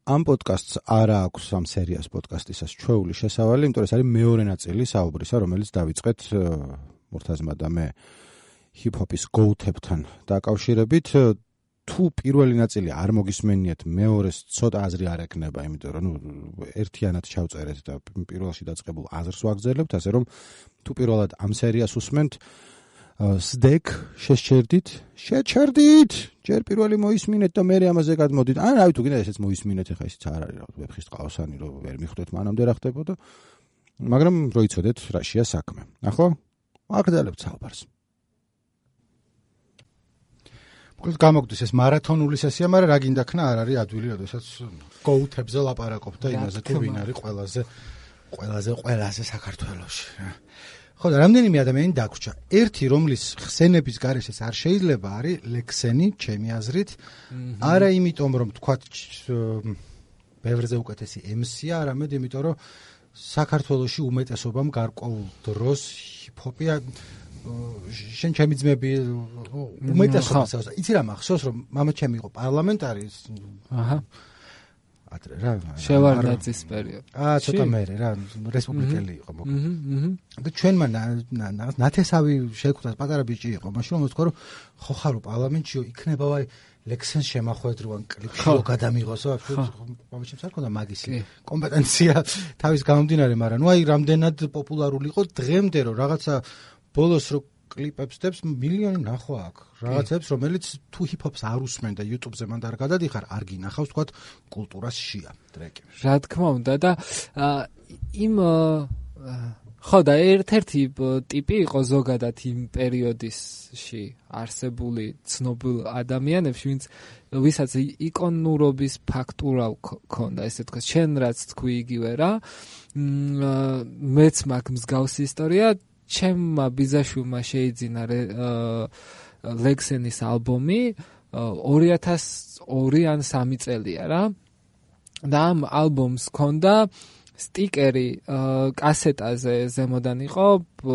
ამ პოდკასტს არ აქვს ამ სერიას პოდკასტისას ჩვეული შესავალი, იმიტომ რომ ეს არის მეორე ნაწილი საუბრისა, რომელიც დავიწყეთ მურთაზმა და მე ჰიპ-ჰოპის გოუთებთან დაკავშირებით. თუ პირველი ნაწილი არ მოგისმენიათ, მეორეს ცოტა აზრი არ ეკნება, იმიტომ რომ ერთიანად ჩავწერეთ და პირველში დაწყებულ აზრს ვაგრძელებთ, ასე რომ თუ პირველად ამ სერიას უსმენთ, სდეკ შეჩერდით, ჯერ პირველი მოისმინეთ და მერე ამაზე გადმოდით. რავი თუ გინდა ესეც მოისმინეთ, ახლა ისიც არ არის რა, ვეფხის ტყავსანი რომ ვერ მიხვდეთ მანამდე რა ხდებოდა. მაგრამ რო იცოდეთ რა შეა საქმე. ახლა ვაგრძელებთ საუბარს. მოკლედ გამოგდის ეს მარათონული სესია, მაგრამ რა გინდა ქნა არ არის ადვილი, როდესაც გოუთებზე ლაპარაკობ და იმაზე თუ ვინ არის ყველაზე საქართველოში. ხო და რამდენიმე ადამიანი დაგვრჩა. ერთი რომლის ხსენების გარეშეც არ შეიძლება არის ლექსენი, ჩემი აზრით. არა იმიტომ რომ თქვათ ბევრზე უკეთესი MC-ა, არამედ იმიტომ რომ საქართველოში უმეტესობამ გარკვეულ დროს ჰიპ-ჰოპი შენ ჩემი ძმები უმეტესობას იცი რა მახსოვს რომ მამა ჩემი იყო პარლამენტარი აჰა ადრე რა შევარდნაძის პერიოდი ცოტა მერე რა რესპუბლიკელი იყო მოკლედ და ჩვენმა ნათესავი შეგვხვდა პატარა ბიჭი იყო მაშინ რომ თქვა რომ ხო ხარო პარლამენტშიო იქნება ვაი ლექსენს შემახვედროვან კლიპში რო გადამიღოს ვაფშე არ ქონდა მაგის კომპეტენცია თავის გამომდინარე მაგრამ ნუ აი რამდენად პოპულარული იყო დღემდე რომ რაღაცა ბოლოს რო კლიპებს დებს მილიონი ნახვა აქვს რაღაცებს რომელიც თუ ჰიპ-ჰოპს არ უსმენ და YouTube-ზე მანდ არ გადადიხარ არ გინახავს თქვა კულტურას შია ტრეკი რა თქმა უნდა და იმ ხო და ერთ-ერთი ტიპი იყო ზოგადად იმ პერიოდში არსებული ცნობილ ადამიანებში ვისაც იკონურობის ფაქტურა ქონდა ესე თქვა შენ რაც თქვი იგივე რა მეც მაგ მსგავსი ისტორია ჩემმა ბიზაშვილმა შეიძინა ლექსენის ალბომი 2002 ან 3 წელია რა და ამ ალბომს ქონდა სტიკერი კასეტაზე ზემოდან იყო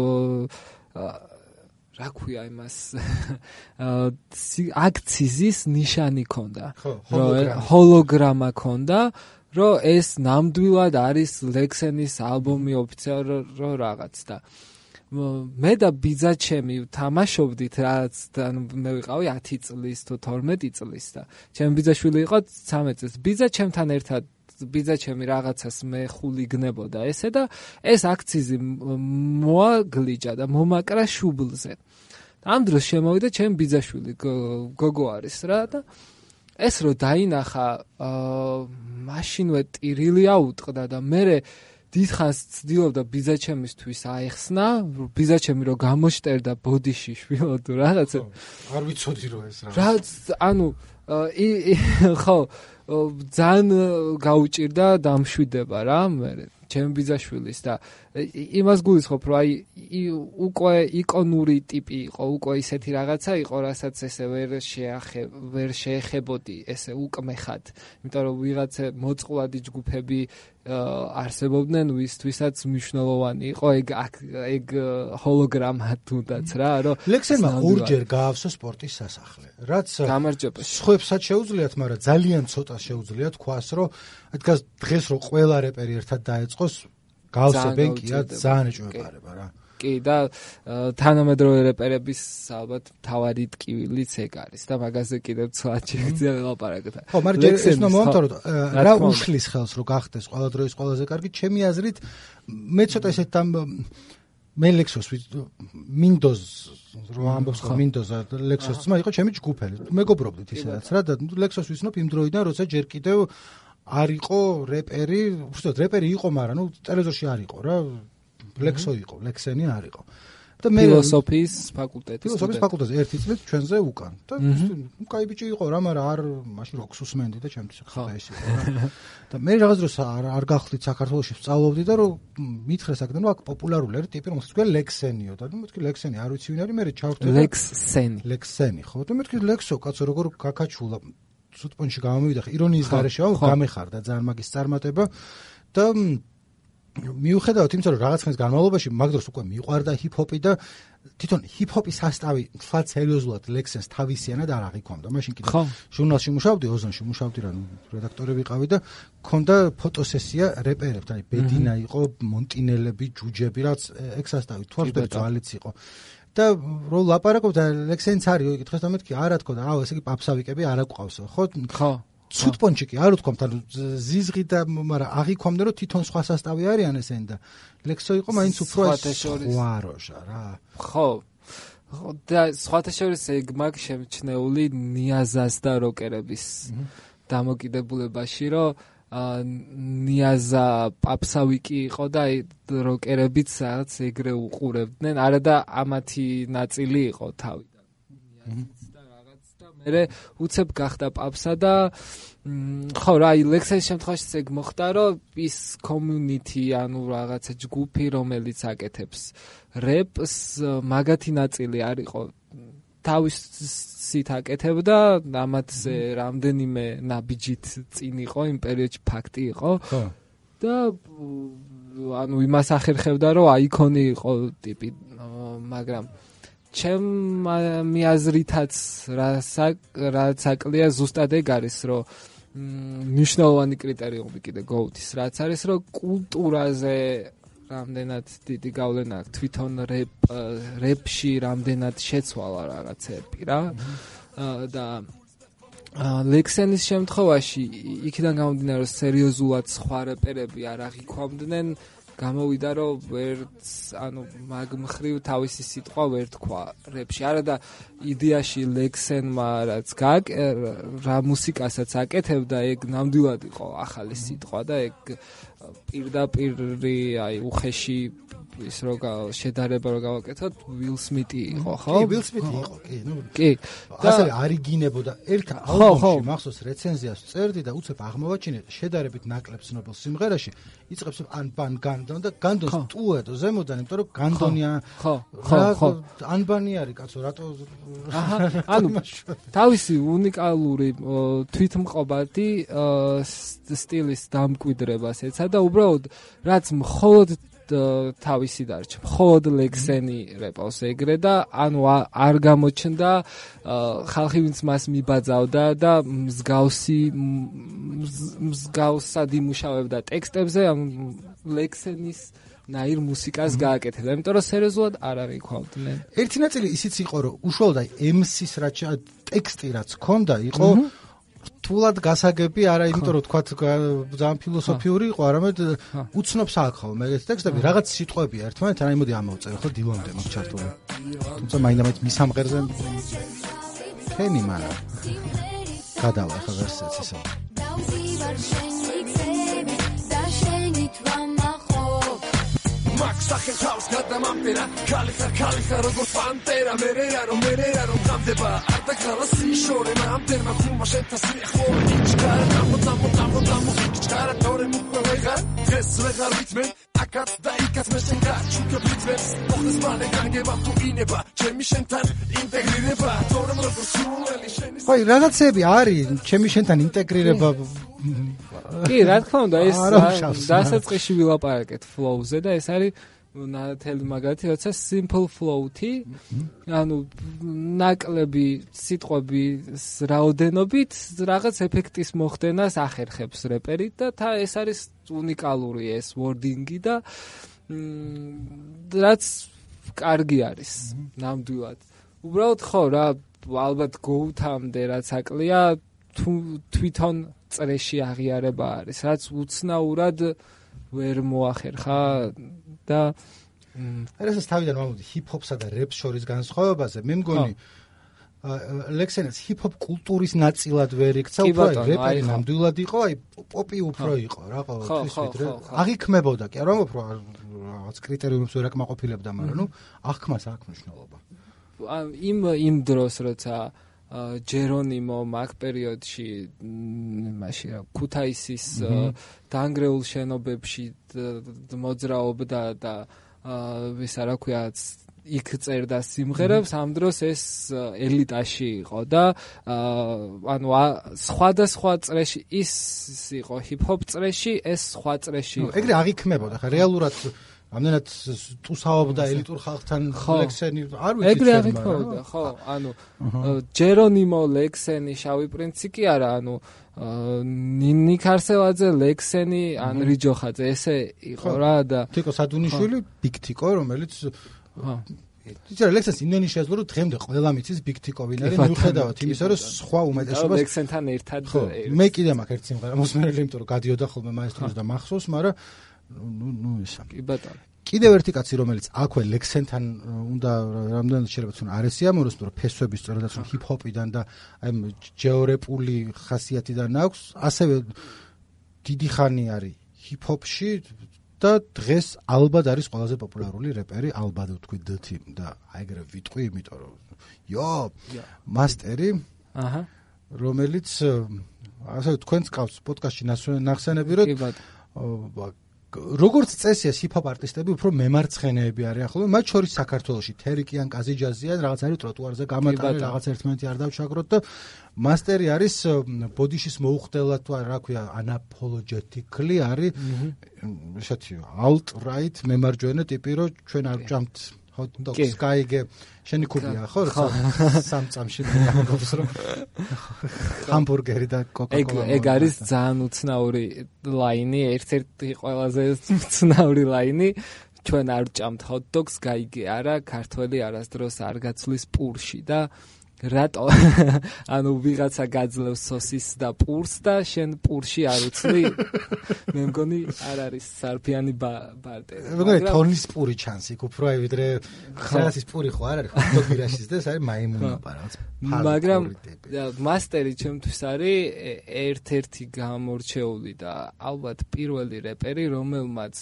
რა ქვია იმას აქციზის ნიშანი ქონდა ჰოლოგრამა ქონდა რომ ეს ნამდვილად არის ლექსენის ალბომი ოფიციალურ რაღაც და მე და ბიძაჩემი თამაშობდით რაც მე ვიყავი 10 წლის თუ 12 წლის და ჩემი ბიძაშვილი იყო 13 წლის ბიძაჩემთან ერთად ბიძაჩემი რაღაცას მე ხულიგნებოდა ესე და ეს აქციზი მოაგლიჯა და მომაკრა შუბლზე ამ დროს შემოვიდა ჩემი ბიძაშვილი გოგო არის რა და ეს რო დაინახა მაშინვე ტირილი აუტყდა და მე დიდხანს ცდილობდა ბიძაჩემისთვის აეხსნა, ბიძაჩემი რო გამოშტერდა ბოდიში შვილად რაღაცა. არ ვიცოდი რომ ეს რა. რაც ანუ ხო ძალიან გაუჭირდა დამშვიდება რა მე ჩემი ბიძაშვილის და იმას გულისხმობ რომ აი უკვე იკონური ტიპი იყო, უკვე ისეთი რაღაცა იყო, რასაც ესე ვერ შეეხებოდი ესე უკმეხად. იმიტომ რომ ვიღაცა მოწყვლადი ჯგუფები არსებობდნენ, ვისთვისაც მნიშვნელოვანი იყო ეგ ჰოლოგრამა თუნდაც რა, რომ ლექსენმა ორჯერ გაავსო სპორტის სასახლე. რაც გამარჯობა. სხვებსაც შეუძლიათ, მაგრამ ძალიან ცოტა შეუძლიათ თქვას, რომ დგას დღეს რომ ყველა რეპერი ერთად დაეწყოს გავსებენ კი ძალიან ეჭვებარება რა. კი და თანამედროვე რეპერების ალბათ თავარი ტკივილიც ეგ არის და მაგაზე კიდევ ცოტა შეგიძლია ელაპარაკოთ. ხო, მაგრამ ეს უნდა მომთავროთ რა უშლის ხელს რომ გახდეს ყველა დროის ყველაზე კარგი ჩემი აზრით მე ცოტა ესეთ ამ მე ლექსოს მინდოზ რო ამბობს ხო მინდოზ ლექსოს ძმა იყო ჩემი ჯგუფელი მეგობრობდით ისედაც რა და ლექსოს ვიცნობ იმ დროიდან როცა ჯერ კიდევ არ იყო რეპერი უბრალოდ რეპერი იყო მაგრამ ნუ ტელევიზორში არ იყო რა ლექსო იყო, ლექსენი არ იყო. და მე ფილოსოფიის ფაკულტეტზე ერთი წლით ჩვენზე უკან. და ნუ კაი ბიჭი იყო რა, მაგრამ არ მაშინ როქს უსმენდი და ჩემთვის ხა ეს იყო რა. და მე რაღაც დროს არ გახლით საქართველოში ვსწავლობდი და რომ მითხრეს აქედან აქ პოპულარული არის ტიპი რომელსაც თქვენ ლექსენიო და მეთქი ლექსენი არ ვიცი ვინ არის მე ჩავხვდე ლექსენი ხო და მეთქი ლექსო კაცო როგორ გაკაჩულა სუტპონში გამომივიდა ირონიის გარეშე გამეხარდა ძალიან მაგის წარმატება და მიუხედავად იმისა, რომ რაღაც ხნის განმავლობაში მაგ დროს უკვე მიყვარდა ჰიპ-ჰოპი და თვითონ ჰიპ-ჰოპის სასტავი თლაც სერიოზულად ლექსენს თავისიანად არ აღიქვამდა. მაშინ კიდე ჟურნალში მუშაობდი, ოზონში მუშაობდი, რედაქტორი ვიყავი და მქონდა ფოტოსესია რეპერებთან, ბედინა იყო, მონტინელები, ჯუჯები, რაც ეგ სასტავი თვალწინ ძალიც იყო. და რო ლაპარაკობ და ლექსენიც არის, იკითხეს და მეთქი არა თქო და ესე იგი პაპსავიკები არ აკვყავსო, ხო? ცუდ პონჩიკი არ უთქვამთ, ანუ ზიზღი და მაგრამ აღიქვამდა რომ თვითონ სხვა სასტავი არიან ესენი და ლექსო იყო მაინც უფრო ვაროჟა რა. ხო. და სხვათა შორის ეგ მაგ შემჩნეული ნიაზას და როკერების დამოკიდებულებაში, რომ ნიაზა პაპსავიკი იყო და როკერებიც რაღაც ეგრე უყურებდნენ, არა და ამათი ნაწილი იყო თავიდან. მე უცებ გახდა პაპსა და ხო რა ლექსენის შემთხვევაში ეგ მოხდა რომ ის community ანუ რაღაცა ჯგუფი რომელიც აკეთებს რეპს მაგათი ნაწილი არისო თავისით აკეთებდა ამათზე რამდენიმე ნაბიჯით წინ იყო იმ პერიოდში ფაქტი იყო და ანუ იმას ახერხებდა რომ აიკონი იყო ტიპი მაგრამ ჩემ მიაზრითაც რაც აკლია ზუსტად ეგ არის რომ მნიშვნელოვანი კრიტერიუმი კიდე გოუთის რაც არის რომ კულტურაზე რამდენად დიდი გავლენა აქვს თვითონ რეპში რამდენად შეცვალა რაღაცები რა და ლექსენის შემთხვევაში იქიდან გამომდინარე რომ სერიოზულად სხვა რეპერები არ აღიქვამდნენ გამოვიდა რომ ვერც ანუ მაგ მხრივ თავისი სიტყვა ვერ თქვა რეპში არა და იდეაში ლექსენმა რაც რა მუსიკასაც აკეთებდა ეგ ნამდვილად იყო ახალი სიტყვა და ეგ პირდაპირი აი უხეში ის რო შედარება რო გავაკეთოთ ვილ სმიტი იყო ხო? კი ვილ სმიტი იყო კი ნუ კი ასე არიგინებოდა ერთ ალბომში მახსოვს რეცენზიას წერდი და უცებ აღმოვაჩინე შედარებით ნაკლებ ცნობილ სიმღერაში იწყებს ანბან განდონ და განდონს ტუედო ზემოდან იმიტომ რომ განდონია ხო ანბანი არის კაცო რატო ანუ თავისი უნიკალური თვითმყოფადი სტილის დამკვიდრებას ეცა და უბრალოდ რაც მხოლოდ თავისი დარჩა. მხოლოდ ლექსენი რეპავს ეგრე და ანუ არ გამოჩნდა ხალხი ვინც მას მიბაძავდა და მსგავსად იმუშავებდა ტექსტებზე ამ ლექსენის ნაირ მუსიკას გააკეთებდა. იმიტომ რომ სერიოზულად არ აღიქვამდნენ. ერთი ნაწილი ისიც იყო რომ უშუალოდ MC-ს რაც ტექსტი რაც ჰქონდა იყო რთულად გასაგები არა იმიტომ რომ თქვა ძალიან ფილოსოფიური იყო არამედ უცნობს აქაო მეგეთ ტექსტები რაღაც სიტყვებია ერთმანეთთან აი მოდი ამოვწერე ხო დილამდე მაგ ჩართული თუმცა მაინდა-მაინც მის ამღერზე ფენი მარა გადავა ხა ვერსიაც ისე სახე თავს გადამამპერა ქალიხარ როგორც პანტერა მერერა რომ გამდება არ დაგალა სიშორე მამდერმა ხუმა შენთა სიახლო იჩქარა დამო იჩქარა თორე მუკვეღარ დღეს ვეღარ ვითმენ აკაც და იკაც მე შენ გაჩუქებიცებს მოხდეს მალე განგება თუ გინება ჩემი შენთან ინტეგრირება თორემ როგორც სულელი შენი ხო რაღაცები არის ჩემი შენთან ინტეგრირება კი რა თქმა უნდა ეს დასაწყისში ვილაპარაკეთ flow-ზე და ეს არის ნათელი მაგათი როცა simple flow-ი ანუ ნაკლები სიტყვები რაოდენობით რაღაც ეფექტის მოხდენას ახერხებს რეპერი და ეს არის უნიკალური ეს wording-ი და რაც კარგი არის ნამდვილად უბრალოდ ხო რა ალბათ go-თამდე რაც აკლია თვითონ წრეში აღიარება არის რაც უცნაურად ვერ მოახერხა და ეს თავიდან მომდი ჰიპ-ჰოპსა და რეპს შორის განსხვავებაზე მე მგონი ლექსენს ჰიპ-ჰოპ კულტურის ნაწილად ვერ იქცა უფრო რეპერი ნამდვილად იყო აი პოპი უფრო იყო რა ყოველთვის აღიქმებოდა კი არა უფრო რაღაც კრიტერიუმებს ვერ აკმაყოფილებდა მაგრამ ნუ აღქმას აქვს მნიშვნელობა იმ დროს როცა ჯერონიმო მაგ პერიოდში მაშინ ქუთაისის დაანგრეულ შენობებში მოძრაობდა და ისა რა ქვია იქ წერდა სიმღერებს, ამ დროს ეს ელიტაში იყო და ანუ სხვადასხვა წრეში ის იყო ჰიპ-ჰოპ წრეში, ეს სხვა წრეში იყო. ეგრე აღიქმებოდა, ხა რეალურად ამდენად ტუსაობდა ელიტურ ხალხთან ლექსენი, არ ვიცი. ეგრე აღიქმებოდა, ხო, ანუ ჯერონიმო ლექსენი, შავი პრინცი კი არა, ანუ ნინი ქარსელაძე, ლექსენი, ანრი ჯოხაძე, ესე იყო რა და თიკო სადუნიშვილი, ბიგ თიკო, რომელიც იცი რა ლექსენს იმდენი შეძლო რომ დღემდე ყველა მიცის ბიგ თიკო ვინ არის, მიუხედავად იმისა რომ სხვა უმეტესობას ლექსენთან ერთად მე კიდე მაქვს ერთი სიმღერა მოსმენელი, იმიტომ რომ გადიოდა ხოლმე მაესტროს და მახსოვს, მაგრამ ნუ ისა. კი ბატონო. კიდევ ერთი კაცი რომელიც აქვე ლექსენთან უნდა რამდენად შეიძლება თუნ არ ესიამოროს, მაგრამ ფესვების სწორედაც რომ ჰიპ-ჰოპიდან და აი ჯეორეპული ხასიათიდან აქვს, ასევე დიდი ხანი არის ჰიპ-ჰოპში და დღეს ალბათ არის ყველაზე პოპულარული რეპერი, ალბათ ვთქვი D-Team და აიგრე ვიტყვი, იმიტომ რომ მასტერი, რომელიც ასე თქვენს ყავს პოდკასტში ნახსენები, რომ როგორც წესია ჰიპ-ჰოპ არტისტები უფრო მემარცხენეები არიან ხოლმე, მათ შორის საქართველოში თერიკიან, კაზიჯაზიან, რაღაც არის ტროტუარზე გამატარი, რაღაც ერთმანეთი არ დავჩაგროთ და მასტერი არის ბოდიშის მოუხდელად თუ რა ქვია, unapologetically არის ესეთი alt-right მემარჯვენე ტიპი, რომ ჩვენ არ ვჭამთ hot dogs, გაიგე, შენი ქუბია ხო? სამ წამში გამოგობს რომ ჰამბურგერი და კოკა-კოლა. ეგ არის ძალიან უცნაური ლაინი, ერთ-ერთი ყველაზე უცნაური ლაინი. ჩვენ არ ვჭამთ hot dogs, გაიგე არა, ქართველი არასდროს არ გაცვლის პურში და რატო ანუ ვიღაცა გაძლევს სოსის და პურს და შენ პურში არ უცლი მე მგონი არ არის სარფიანი ბარტერი. მაგრამ თონის პური ჩანს იქ უფრო აი ვიდრე ხალხის პური ხო არ არის ფოტოგრაფიის და ეს არის მაიმუნობა რაღაც. მაგრამ მასტერი ჩემთვის არის ერთ-ერთი გამორჩეული და ალბათ პირველი რეპერი, რომელმაც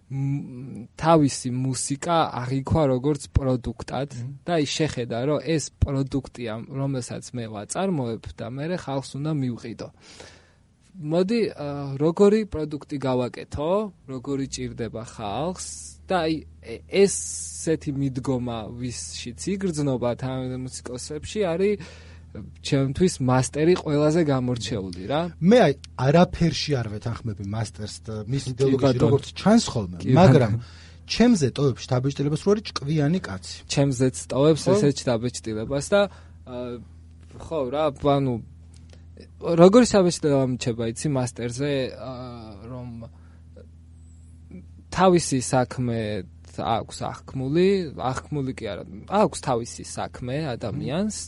თავისი მუსიკა აღიქვა როგორც პროდუქტად და ის შეხედა რომ ეს პროდუქტია რომელსაც მე ვაწარმოებ და მე ხალხს უნდა მივყიდო. მოდი როგორი პროდუქტი გავაკეთო, როგორი ჭირდება ხალხს და ესეთი მიდგომა ვისშიც იგრძნობა თან მუსიკოსებში არის ჩემთვის მასტერი ყველაზე გამორჩეული რა. მე აი არაფერში არ ვეთანხმები მასტერს და მის იდეოლოგიაში როგორც ჩანს ხოლმე, მაგრამ ჩემზე ტოვებს დაბეჭდილებას რო არის ჭკვიანი კაცი. ჩემზეც ტოვებს ესეც დაბეჭდილებას და ხო რა, ანუ როგორი საბეჭდილება მიჩება იცი მასტერზე, რომ თავისი საქმე აქვს აღქმული კი არა, აქვს თავისი საქმე ადამიანს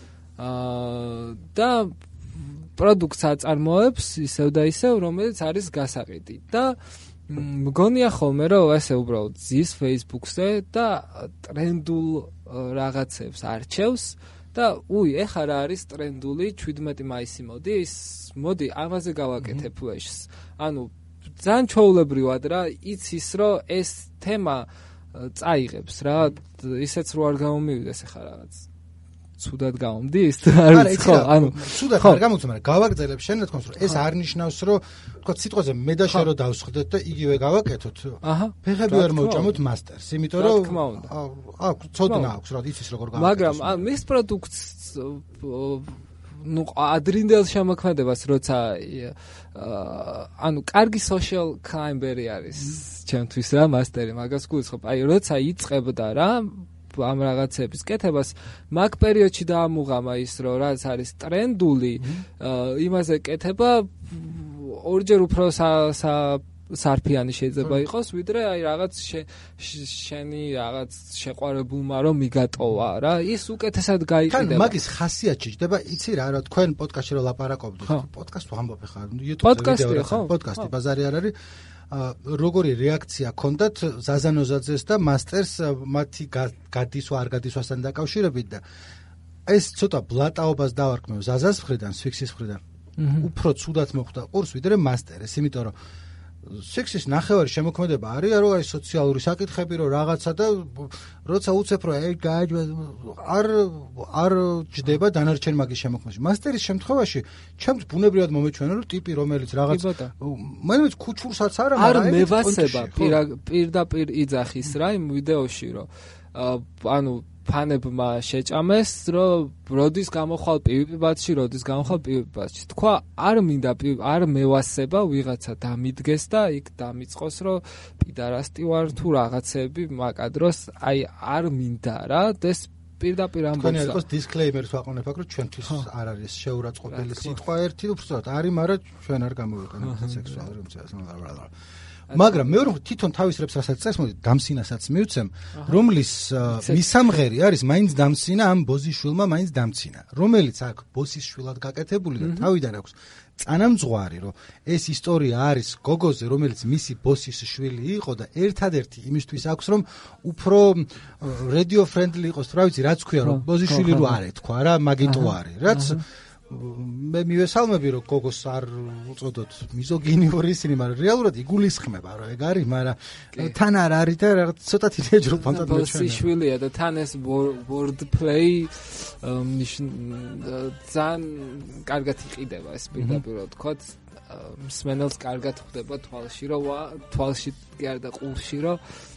და პროდუქტს აწარმოებს ისევ და ისევ, რომელიც არის გასაყიდი და მგონია ხოლმე რომ ესე უბრალოდ ზის Facebook-ზე და ტრენდულ რაღაცებს არჩევს და ეხლა რა არის ტრენდული 17 მაისი მოდი ამაზე გავაკეთე ფლეშს. ანუ ძალიან ჩვეულებრივად რა, იცის რომ ეს თემა წაიღებს რა, ისეც რო არ გამომივიდეს ეხლა რაღაც ცუდად გამომდის? არა, ანუ ცუდად არ გამომდის, მაგრამ გავაგრძელებ შენ თქოს რომ ეს არ ნიშნავს რომ თქო სიტყვაზე მე და შენ რო დავსხდეთ და იგივე გავაკეთოთ. ფეხები არ მოვჭამოთ მასტერს, იმიტომ რომ აქვს ცოდნა აქვს რა, იცის როგორ გავაკეთოს. მაგრამ მის პროდუქტს ნუ ადრინდელ შემოქმედებას როცა ანუ კარგი social climber-ი არის ჩემთვის რა მასტერი, მაგას გულისხმობ. აი როცა იწყებდა რა ამ რაღაცების კეთებას, მაგ პერიოდში დაამუღამა ის რომ რაც არის ტრენდული, იმაზე კეთება ორჯერ უფრო სარფიანი შეიძლება იყოს, ვიდრე აი რაღაც შენი რაღაც შეყვარებულმა რომ მიგატოვა რა, ის უკეთესად გაიყიდება. მაგის ხასიათი ჯდება, იცი რა, თქვენ პოდკასტში რო ლაპარაკობდით, პოდკასტს ვამბობ ხარ, YouTube-ზე ვიდეო რა, პოდკასტი ბაზარი არ არის. როგორი რეაქცია ჰქონდათ ზაზანოზაძეს და მასტერს მათი გადისვა არ გადისვასთან დაკავშირებით და ეს ცოტა ბლატაობას დავარქმევ ზაზას მხრიდან, სვიქსის მხრიდან. უფრო ცუდად მოხვდა ყურს ვიდრე მასტერს, იმიტომ რომ სვიქსის ნახევარი შემოქმედება არის რომ აი სოციალური საკითხები რომ რაღაცა და როცა უცებ რომ არ ჯდება დანარჩენ მაგის შემოქმედებაში. მასტერის შემთხვევაში ჩემს ბუნებრივად მომეჩვენა რომ ტიპი რომელიც რაღაც მაინც ქუჩურსაც არა, მაგრამ მევასება პირდაპირ იძახის რა იმ ვიდეოში რომ ანუ ფანებმა შეჭამეს, რომ როდის გამოხვალ პივიპიბატში, როდის გამოხვალ პივიპიბატში. თქვა, არ მევასება ვიღაცა დამიდგეს და იქ დამიწყოს, რომ პიდარასტი ვარ თუ რაღაცები მაკადროს, აი არ მინდა რა, ეს პირდაპირ ამბობს. თქვენი არის disclaimer-ს ვაყენებ აქ, რომ ჩვენთვის არ არის შეურაცხყოფელი სიტყვა ერთი, უბრალოდ არის, მაგრამ ჩვენ არ გამოვიყენებთ სექსუალური უმცირესობა. მაგრამ მეორე თვითონ თავის რებს რასაც წეს, მოდი დამსინასაც მივცემ, რომლის მისამღერი არის მაინც დამსინა ამ ბოზიშვილმა მაინც დამცინა, რომელიც აქ ბოსის შვილად გაკეთებული და თავიდან აქვს წანამძღვარი, რომ ეს ისტორია არის გოგოზე, რომელიც მისი ბოსის შვილი იყო და ერთადერთი იმისთვის აქვს, რომ უფრო radio friendly იყოს, რა ვიცი, რაც ქვია, რომ ბოზიშვილი რო არ ეთქვა რა, მაგიტო არის, რაც მე მივესალმები, რომ გოგოს არ უწოდოთ მიზოგინიური ისინი, მაგრამ რეალურად იგულისხმება, რომ ეგ არის, მაგრამ თან არ არის და რაღაც ცოტათი ეჯრო ფანტად მეჩვენა. ბოსიშვილია და თან ეს word play ძალიან კარგად იყიდება ეს პირდაპირ ვთქვათ, მსმენელს კარგად ხვდება თვალში, რომ თვალში კი არ და ყურში, რომ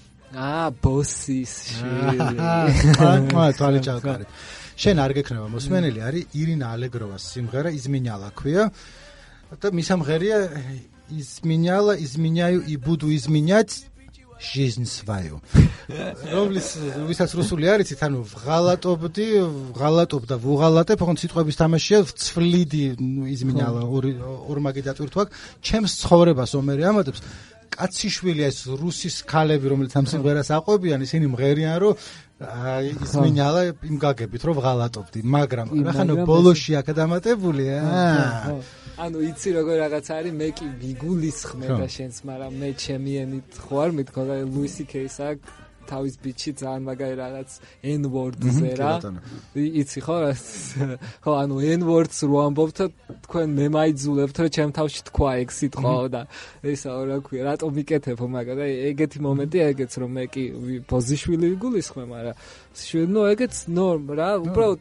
ბოსიშვილი. თვალი ჩავკარეთ. შენ არ გექნება მოსმენელი, არის ირინა ალეგროვას სიმღერა „Изменяла“ ქვია და მისამღერია изменяю и буду изменять жизнь свою. ვისაც რუსული არიცით, ანუ ვღალატობ და ვუღალატებ, ოღონდ სიტყვების თამაშია, ვცვლიდი изменяла ორმაგი დატვირთვა, ჩემს ცხოვრებას ომერი ამატებს. კაციშვილი ეს რუსის ქალები, რომელიც ამ სიმღერას აყვებიან, ისინი მღერიან, რომ изменяла იმ გაგებით, რომ ვღალატობდი, მაგრამ ახლა ბოლოში აკადამატებული, ანუ იცი როგორ რაღაც არის, მე კი ვიგულისხმება შენს, მაგრამ მე ჩემიანით ხوار მithქვა ლუისი კეისა თავის ბიჩი ძალიან მაგარი რაღაც n-word-ზე რა. იცი ხო? ხო, ანუ n-word-ს რო ამბობთ, თქვენ მე მაიძულებთ, რომ ჩემ თავში თქვა ეგ სიტყვაო და ისა რა ქვია, რატომ მიკეთებო მაგა და ეგეთი მომენტია ეგეც რომ მე კი ბოზიშვილი ვიგულისხმე, მაგრამ ნუ ეგეც ნორმა რა, უბრალოდ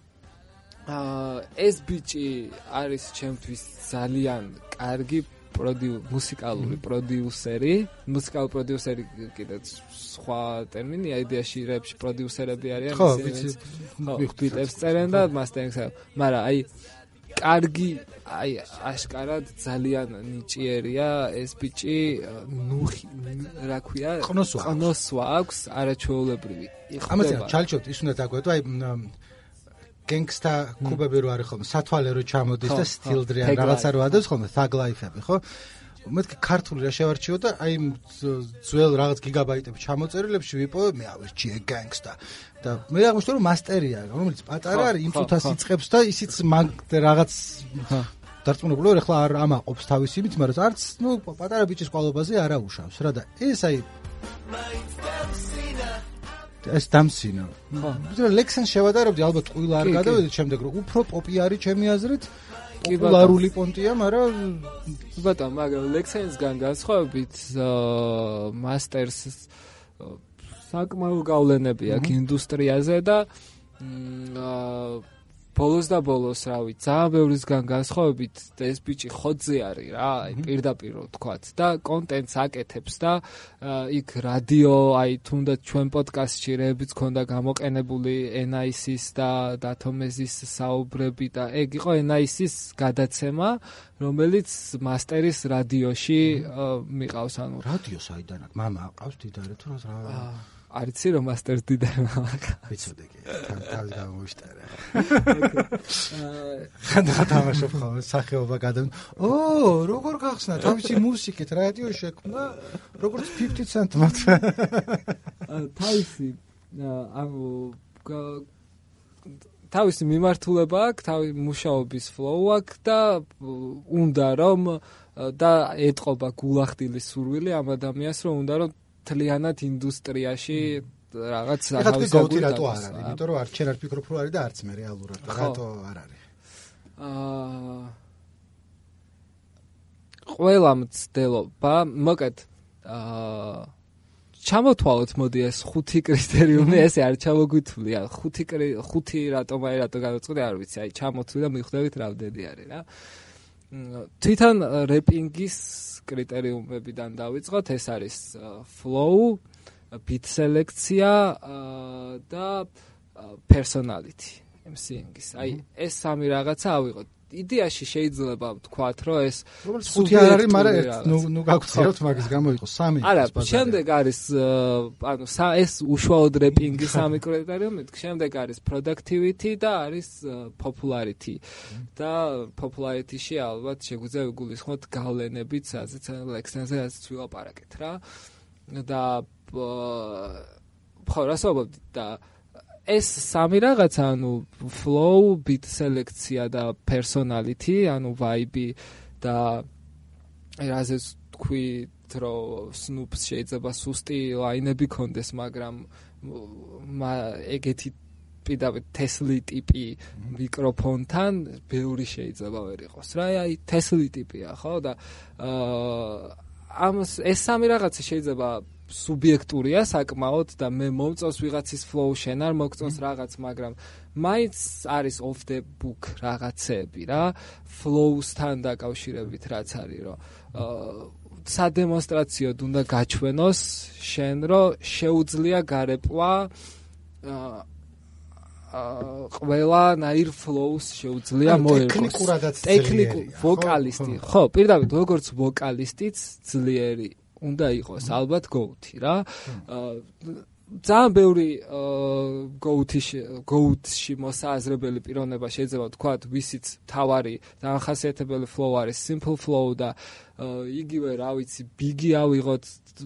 ეს ბიჭი არის ჩემთვის ძალიან კარგი მუსიკალური პროდიუსერი კიდე სხვა ტერმინია იდეაში რეპში პროდიუსერები არიან ისინი ბიტებს წერენ და მასტერინგს, მაგრამ აი კარგი, აი აშკარად ძალიან ნიჭიერია ეს ბიჭი, რა ქვია, ყნოსვა აქვს არაჩვეულებრივი. ამაზე ჩალჩობთ, ის უნდა დაგვეტო, აი გენგსტა კუბები რო არის ხოლმე, სათვალე რო ჩამოდის და სტილდრიან რაღაცა რო ადევს ხოლმე, thug life-ები, ხო? მეთქი ქართული რა შევარჩიო და აი ძველ რაღაც გიგაბაიტები ჩამოწერილებში ვიპოვე, მე ავირჩიე გენგსტა და მე აღმოჩნდა რომ მასტერია, რომელიც პატარა არის, იმ წუთას იწყებს და ისიც რაღაც დარწმუნებული ვარ, ახლა არ ამაყობს თავის იმით, მაგრამ არც ნუ პატარა ბიჭის ყვალობაზე არ აუშავს რა და ეს აი ეს დამსინა. ხო. ლექსენს შევადარებდი, ალბათ ყვილა არ გადავედით შემდეგ, რომ უფრო პოპი არის ჩემი აზრით. პოპულარული პონტია, მაგრამ ბატონო, მაგრამ ლექსენსგან განსხვავებით მასტერს საკმაო გავლენები აქვს ინდუსტრიაზე და ბოლოს და ბოლოს, რა ვიცი, ძალიან ბევრისგან განსხვავებით ეს ბიჭი ხოძე არის რა, აი პირდაპირ ვთქვათ და კონტენტს აკეთებს და იქ რადიო, აი თუნდაც ჩვენ პოდკასტში რეებიც ქონდა გამოყენებული NIC-ის და დათომეზის საუბრები და ეგ იყო NIC-ის გადაცემა, რომელიც მასტერის რადიოში მიყავს, ანუ რადიო საიდან აქვს? მამა აყავს დიდარი თუ რა? არიცი რომ მასტერს დიდარი მამა. ვიცოდი კი, თავი გამოვიშტერე. ხანდა თამაშობ ხოლმე სახეობა გადამ. როგორ გახსნა თავისი მუსიკით რადიო შექმნა, როგორც 50 Cent მათ. თავისი თავისი მიმართულება აქვს, თავი მუშაობის flow აქვს და უნდა რომ და ეთყობა გულახდილის სურვილი ამ ადამიანს, რომ უნდა რომ თლიანად ინდუსტრიაში რაღაც სათავისებური რატო არ არის? იმიტომ რომ არც შენ არ ფიქრობ რომ არის და არც მე რეალურად რატო არ არის? ყველა მცდელობა, მოკეთ ჩამოთვალოთ მოდი ეს 5 კრიტერიუმი, ესე არ ჩამოგვითვლია. 5 რატომ გადავწყვეტე, არ ვიცი, აი ჩამოთვლი და მიხვდებით რამდენი არის რა. თვითონ რეპინგის კრიტერიუმებიდან დავიწყოთ, ეს არის flow, beat სელექცია და personality MC-ing-ის. აი ეს სამი რაღაცა ავიღოთ. იდეაში შეიძლება ვთქვათ, რომ ეს ხუთი არ არის, მაგრამ ნუ გავხსნათ მაგის გამო იყოს სამი. არა, შემდეგ არის ანუ ეს უშუალოდ რეპინგის სამი კრიტერიუმი, შემდეგ არის productivity და არის popularity. და popularity-ში ალბათ შეგვიძლია ვიგულისხმოთ გავლენებით, სადაც ლექსენზე რაც ვილაპარაკეთ რა. და ხო, რასაუბრობთ და ეს სამი რაღაცა, ანუ flow, beat სელექცია და personality, ანუ vibe და რაზეც თქვით, რომ Snoop შეიძლება სუსტი ლაინები კონდეს, მაგრამ ეგეთი პირდაპირ Tesla ტიპი მიკროფონთან ბევრი შეიძლება ვერ იყოს რა. აი Tesla ტიპია, ხო? და ეს სამი რაღაცა შეიძლება სუბიექტურია საკმაოდ და მე მომწონს ვიღაცის flow, შენ არ მოგწონს რაღაც, მაგრამ მაინც არის off the book რაღაცები რა, flow-სთან დაკავშირებით რაც არის, რომ სადემონსტრაციოდ უნდა გაჩვენოს შენ, რომ შეუძლია გარეპლა ყველანაირ flow-ს შეუძლია მოერგოს. ტექნიკურ ვოკალისტი, ხო, პირდაპირ როგორც ვოკალისტიც ძლიერი უნდა იყოს ალბათ GOAT-ი რა. ძალიან ბევრი GOAT-ში მოსაზრებელი პიროვნება შეიძლება ვთქვათ, ვისიც თავარი დამახასიათებელი flow არის simple flow და იგივე რა ვიცი, big-ი ავიღოთ,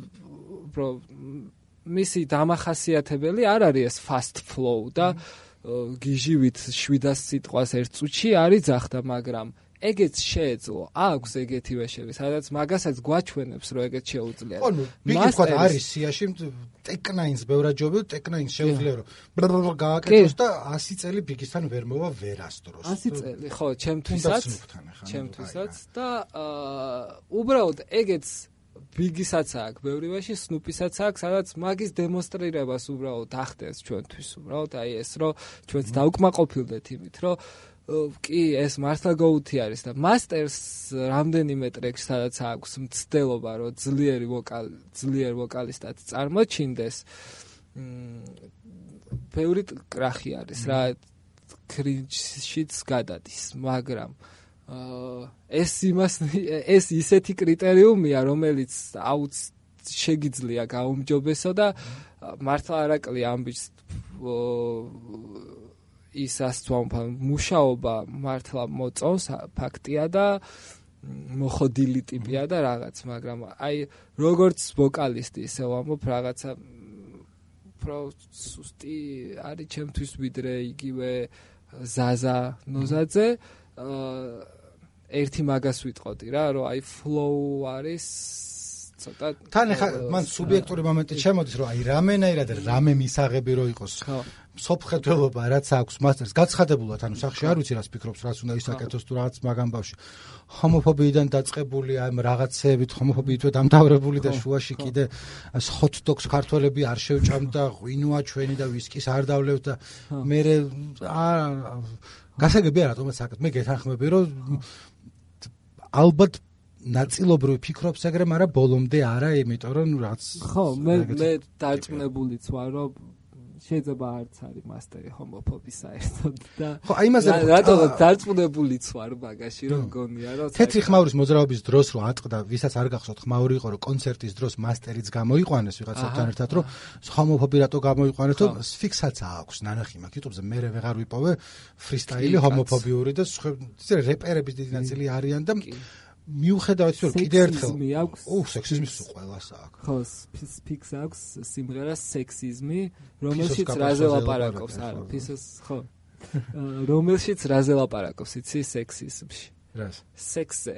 მისი დამახასიათებელი არ არის ეს fast flow და გიჟივით 700 სიტყვას ერთ წუთში არის ძახდა, მაგრამ ეგეც შეეძლო, აქვს ეგეთივე შევი, სადაც მაგასაც გვაჩვენებს, რომ ეგეც შეუძლია. ხო, ბიგი თქვა არის სიაში ტექნაინს ბევრად ჯობია, ტექნაინს შეუძლია რომ გააკეთოს და 100 წელი ბიგისთან ვერ მოვა ვერასდროს. 100 წელი, ხო, ჩემთვისაც და უბრალოდ ეგეც ბიგისაც აქვს, ბევრივაში სნუპისაც აქვს, სადაც მაგის დემონსტრირებას უბრალოდ ახდენს ჩვენთვის, უბრალოდ აი ეს, რომ ჩვენც დაუკმაყოფილდეთ იმით, რომ კი ეს მართლა GOAT-ი არის და Masters რამდენიმე ტრეკში სადაც აქვს მცდელობა, რომ ძლიერ ვოკალისტად წარმოჩინდეს. ბევრი კრახი არის რა, კრინჯშიც გადადის, მაგრამ ეს ისეთი კრიტერიუმია, რომელიც შეგიძლია გაუმჯობესო და მართლა არაკლი ამბის ისასწვამფა მუშაობა მართლა მოწონს, ფაქტია და მოხდილი ტიპია და რაღაც, მაგრამ აი როგორც ვოკალისტი ისე ვამბობ, რაღაცა სუსტი არის ჩემთვის ვიდრე იგივე ზაზა ნოზაძე. ერთი მაგას ვიტყოდი რა, რომ აი flow არის ცოტა თან ხა მან სუბიექტური მომენტი შემოდის, რომ აი რამენაირად რამე მისაღები რო იყოს. სოფხედველობა რაც აქვს მასტერს გაცხადებულად, ანუ სახში არ ვიცი რას ფიქრობს, რას უნდა ისაკეთოს თუ რაღაც მაგამ ბავში. ჰომოფობიიდან დაწყებული, აი რაღაცეებით ჰომოფობიითვე დამთავრებული და შუაში კიდე hot dogs ქართველები არ შევჭამდა, ღვინოა ჩვენი და ვისკის არ დავლევთ და მე გასაგებია რატომაც საკეთ. მე გეთანხმები, რომ ალბათ ნაწილობრივ ფიქრობს ეგრე, მაგრამ ბოლომდე არა, იმიტომ რომ რაც ხო, მე დარწმუნებულიც ვარ, რომ შეიძლება არც არის მასტერი ჰომოფობის საერთოდ და ხო, აი იმაზე რატომ დარწმუნებულიც ვარ მაგაში, რომ გონია, რომ თეთრი ხმაურის მოძრაობის დროს რო ატყდა, ვისაც არ გახსოვთ ხმაური იყო, რომ კონცერტის დროს მასტერიც გამოიყვანეს ვიღაცებთან ერთად, რომ ჰომოფობი რატო გამოიყვანეს, რომ ფიქსაცია აქვს ნანახი მაქვს YouTube-ზე, მე ვეღარ ვიპოვე ფრისტაილი ჰომოფობიური და რეპერების დიდი ნაწილი არიან და მიუხედავად რომ კიდე ერთხელ სექსიზმის ყველას აქვს. ხო, ფიქს აქვს სიმღერა სექსიზმი, რომელშიც რაზე ლაპარაკობს, არა, ფისოს, ხო. რომელშიც რაზე ლაპარაკობს, იცი სექსიზმში. რას? სექსზე.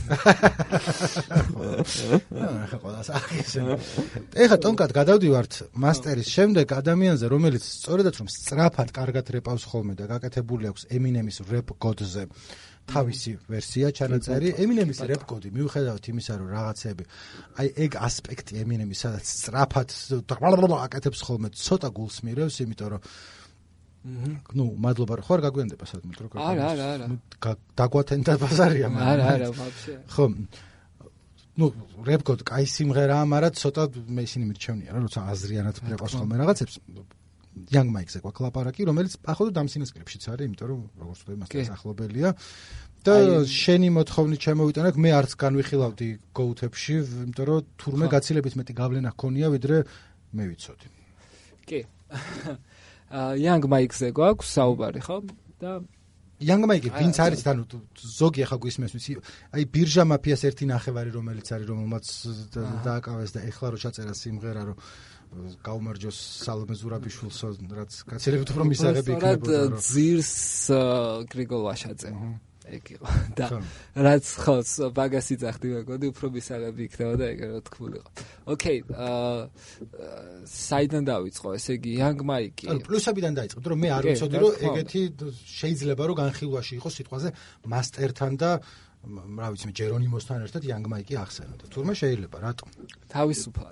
ახლა ყველას აქვს. ეხლა ტონკად გადავდივართ მასტერის შემდეგ ადამიანზე, რომელიც სწორედაც რომ სწრაფად კარგად რეპავს ხოლმე და გაკეთებული აქვს ემინემის რეპ კოდზე. თავისი ვერსია ჩანაწერი, ემინემის რეპ კოდი, მიუხედავად იმისა, რომ რაღაცები, აი ეგ ასპექტი ემინემის, სადაც სწრაფად აკეთებს ხოლმე, ცოტა გულს მირევს, იმიტომ რომ ნუ მადლობა, ხო არ გაგვიანდება სადმე თქო. არა. დაგვათენდა ბაზარია, მაგრამ არა, ვაფშე. ხო. ну რეპგოდ კაი სიმღერაა, მაგრამ ცოტა მე ისინი მირჩევნია რა, როცა აზრიანად ბრეყავს ხოლმე რაღაცებს. Young Mike-ზე გვაქვს ლაპარაკი, რომელიც ახლა დამსინეს კლიპშიც არის, იმიტომ რომ როგორც ვთქვი, მასთან ახლობელია. და შენი მოთხოვნით შემოვიტანე, მე არც განვიხილავდი Go-ებში, იმიტომ რომ თურმე გაცილებით მეტი გავლენა ჰქონია, ვიდრე მე ვიცოდი. კი. Young Mike-ზე გვაქვს საუბარი, ხო? და Young Mike, ვინც არის, ანუ ზოგი ახლა გვისმენს, აი ბირჟა მაფიას ერთი ნახევარი, რომელიც არის, რომელმაც დააკავეს და ეხლა რო ჩაწერა სიმღერა, რომ გაუმარჯოს სალომე ზურაბიშვილს, რაც გაცილებით უფრო მისაღები იქნებოდა, რომ ძირს გრიგოლ ვაშაძე. ეგ იყო და რაც ხო ბაგასი ძახდი მეგოდი უფრო მისაღები იქნებოდა ეგ რა თქმულიყო. ოკეი, საიდან დავიწყო? ესე იგი Young Mike. ანუ პლუსებიდან დაიწყოთ, რომ მე არ ვიცოდი, რომ ეგეთი შეიძლება რომ განხილვაში იყოს სიტყვაზე მასტერთან და რა ვიცი, ჯერონიმოსთან ერთად Young Mike ახსენოთ. თურმე შეიძლება, რატომ? თავისუფლად.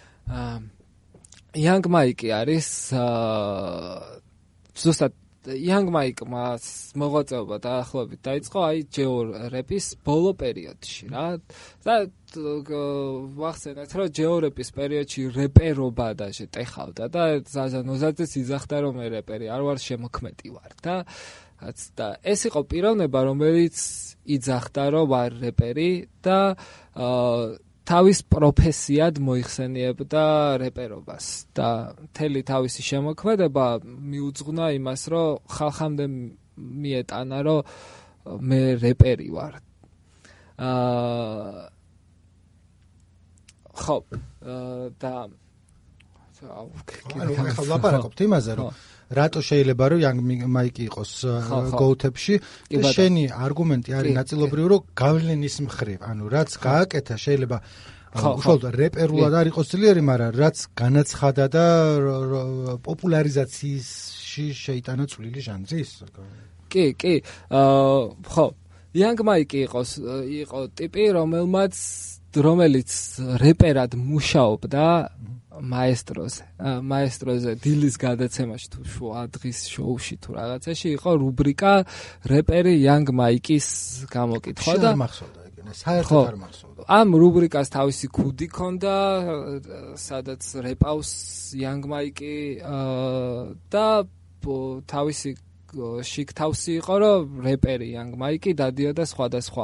Young Mike არის ზუსტად Young Mike-მას მოღვაწეობა დაახლოებით დაიწყო აი ჯეორ რეპის ბოლო პერიოდში რა. და ვახსენეთ, რომ ჯეორ რეპის პერიოდში რეპერობა და შეტეხავდა და ზაზა ნოზაძეს იძახდა, რომ მე რეპერი არ ვარ, შემოქმედი ვარ და ეს იყო პიროვნება, რომელიც იძახდა, რომ ვარ რეპერი და თავის პროფესიად მოიხსენიებდა რეპერობას და მთელი თავისი შემოქმედება მიუძღვნა იმას, რომ ხალხამდე მიეტანა, რომ მე რეპერი ვარ. ხო, და ანუ ახლა ლაპარაკობთ იმაზე, რომ რატო შეიძლება რომ Young Mike იყოს Go-ებში და შენი არგუმენტი არის ნაწილობრივ რომ გავლენის მხრივ, ანუ რაც გააკეთა შეიძლება უშუალოდ რეპერულად არ იყოს ძლიერი, მაგრამ რაც განაცხადა და პოპულარიზაციაში შეიტანა წვლილი ჟანრის. კი, ხო, Young Mike იყო ტიპი, რომელიც რეპერად მუშაობდა მაესტროზე დილის გადაცემაში თუ დღის შოუში თუ რაღაცაში იყო რუბრიკა რეპერი Young Mike-ის გამოკითხვა და საერთოდ არ მახსოვდა. ამ რუბრიკას თავისი ქუდი ქონდა, სადაც რეპავს Young Mike და თავისი შიგ თავსი იყო, რომ რეპერი Young Mike დადიოდა სხვადასხვა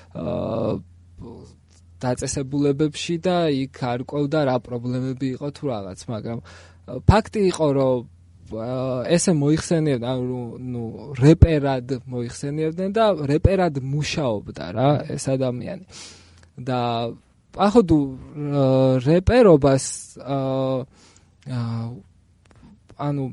დაწესებულებებში და იქ არ ყვევდა რა პრობლემები იყო თუ რაღაც, მაგრამ ფაქტი იყო, რომ ესე მოიხსენიებდნენ, ანუ რეპერად მოიხსენიებდნენ და რეპერად მუშაობდა რა ეს ადამიანი. და ახლა რეპერობას ანუ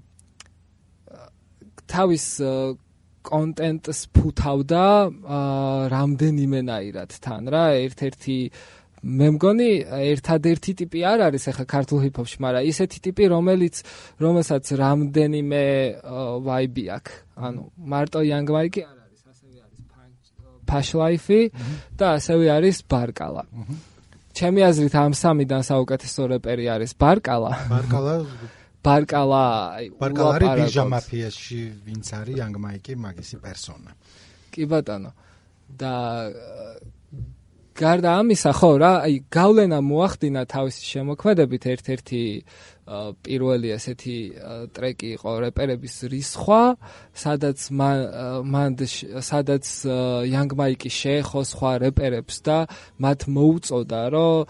თავის კონტენტს ფუთავდა რამდენიმენაირად თან რა, ერთ-ერთი მე მგონი ერთადერთი ტიპი არ არის ახლა ქართულ ჰიპ-ჰოპში, მაგრამ ისეთი ტიპი, რომელსაც რამდენიმე ვაიბი აქვს. ანუ მარტო Young Mike არ არის, ასევე არის Push Life და ასევე არის ბარკალა. ჩემი აზრით ამ სამიდან საუკეთესო რეპერი არის ბარკალა. ბარკალა არის ბირჟა მაფიაში, ვინც არის Young Mike მაგისი პერსონა. კი ბატონო. და გარდა ამისა, ხო რა, აი გავლენა მოახდინა თავისი შემოქმედებით, ერთ-ერთი პირველი ესეთი ტრეკი იყო რეპერების რისხვა, სადაც Young Mike შეეხო სხვა რეპერებს და მათ მოუწოდა, რომ